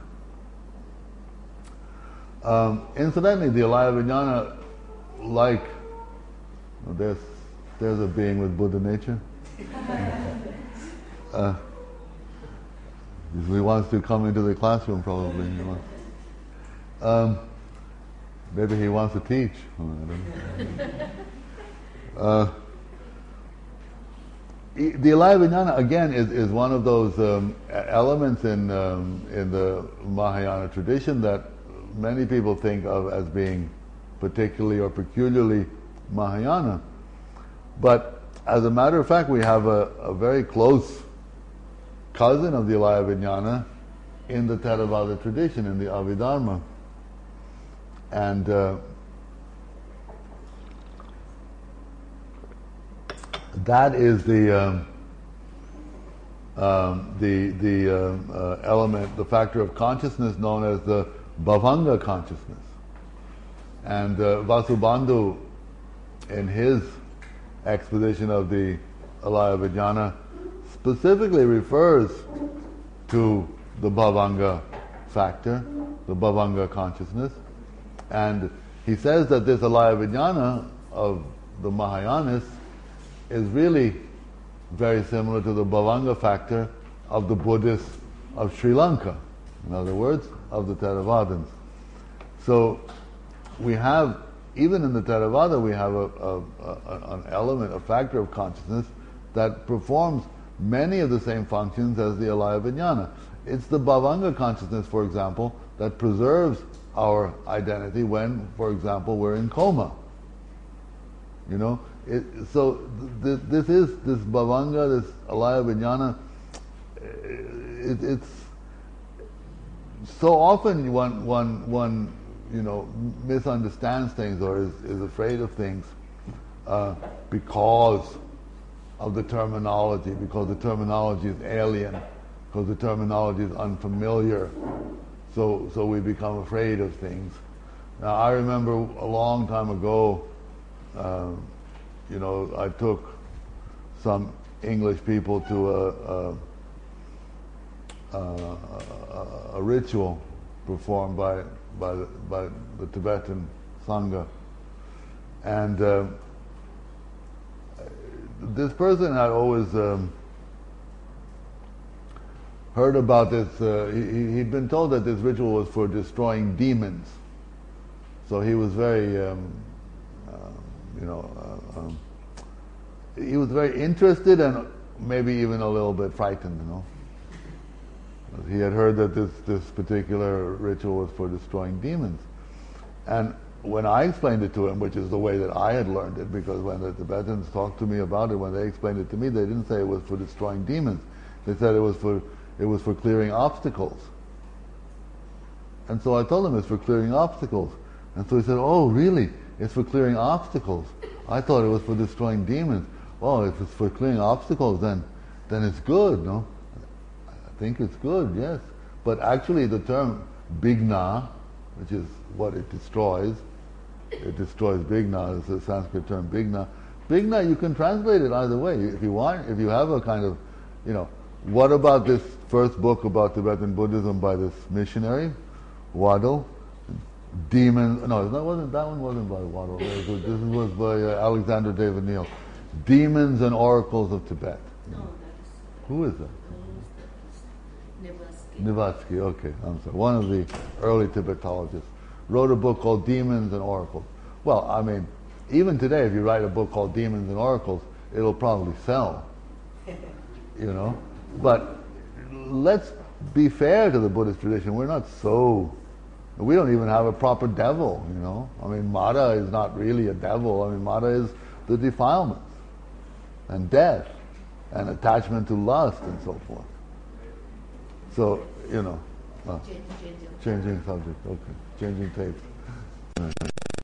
Incidentally, the alaya vijnana, like there's a being with Buddha nature. He wants to come into the classroom, probably. Maybe he wants to teach. I don't know. The alaya vijnana again is one of those elements in the Mahayana tradition that many people think of as being particularly or peculiarly Mahayana. But as a matter of fact, we have a very close cousin of the alaya vijnana in the Theravada tradition, in the Abhidharma. And that is the element, the factor of consciousness known as the Bhavanga consciousness. And Vasubandhu, in his exposition of the alaya vijnana, specifically refers to the Bhavanga factor, the Bhavanga consciousness, and he says that this alaya vijnana of the Mahayanis is really very similar to the Bhavanga factor of the Buddhists of Sri Lanka. In other words, of the Theravadins. So we have, even in the Theravada, we have an element, a factor of consciousness that performs many of the same functions as the alaya vijnana. It's the bhavanga consciousness, for example, that preserves our identity when, for example, we're in coma. You know, this bhavanga, this alaya vijnana, it's so often one you know, misunderstands things or is afraid of things because of the terminology, because the terminology is alien, because the terminology is unfamiliar. So we become afraid of things. Now I remember a long time ago, you know, I took some English people to a ritual performed by the Tibetan Sangha, and this person had always heard about this. He'd been told that this ritual was for destroying demons, so he was very, you know, he was very interested and maybe even a little bit frightened, you know. He had heard that this particular ritual was for destroying demons. And when I explained it to him, which is the way that I had learned it, because when the Tibetans talked to me about it, when they explained it to me, they didn't say it was for destroying demons. They said it was for clearing obstacles. And so I told him it's for clearing obstacles. And so he said, "Oh, really? It's for clearing obstacles? I thought it was for destroying demons." "Well, if it's for clearing obstacles, then it's good, no?" I think it's good, yes. But actually the term bigna, which is what it destroys bigna, is the Sanskrit term bigna. Bigna, you can translate it either way. If you want, if you have a kind of, you know, what about this first book about Tibetan Buddhism by this missionary, Waddell? Demons, no, that one wasn't by Waddell. This was by Alexander David Neal. Demons and Oracles of Tibet. No, that is... Who is that? Blavatsky. Blavatsky, okay, I'm sorry. One of the early Tibetologists wrote a book called Demons and Oracles. Well, I mean, even today, if you write a book called Demons and Oracles, it'll probably sell, you know. But let's be fair to the Buddhist tradition. We don't even have a proper devil, you know. I mean, Mara is not really a devil. I mean, Mara is the defilements and death and attachment to lust and so forth. So, you know, changing subject, okay, changing tape.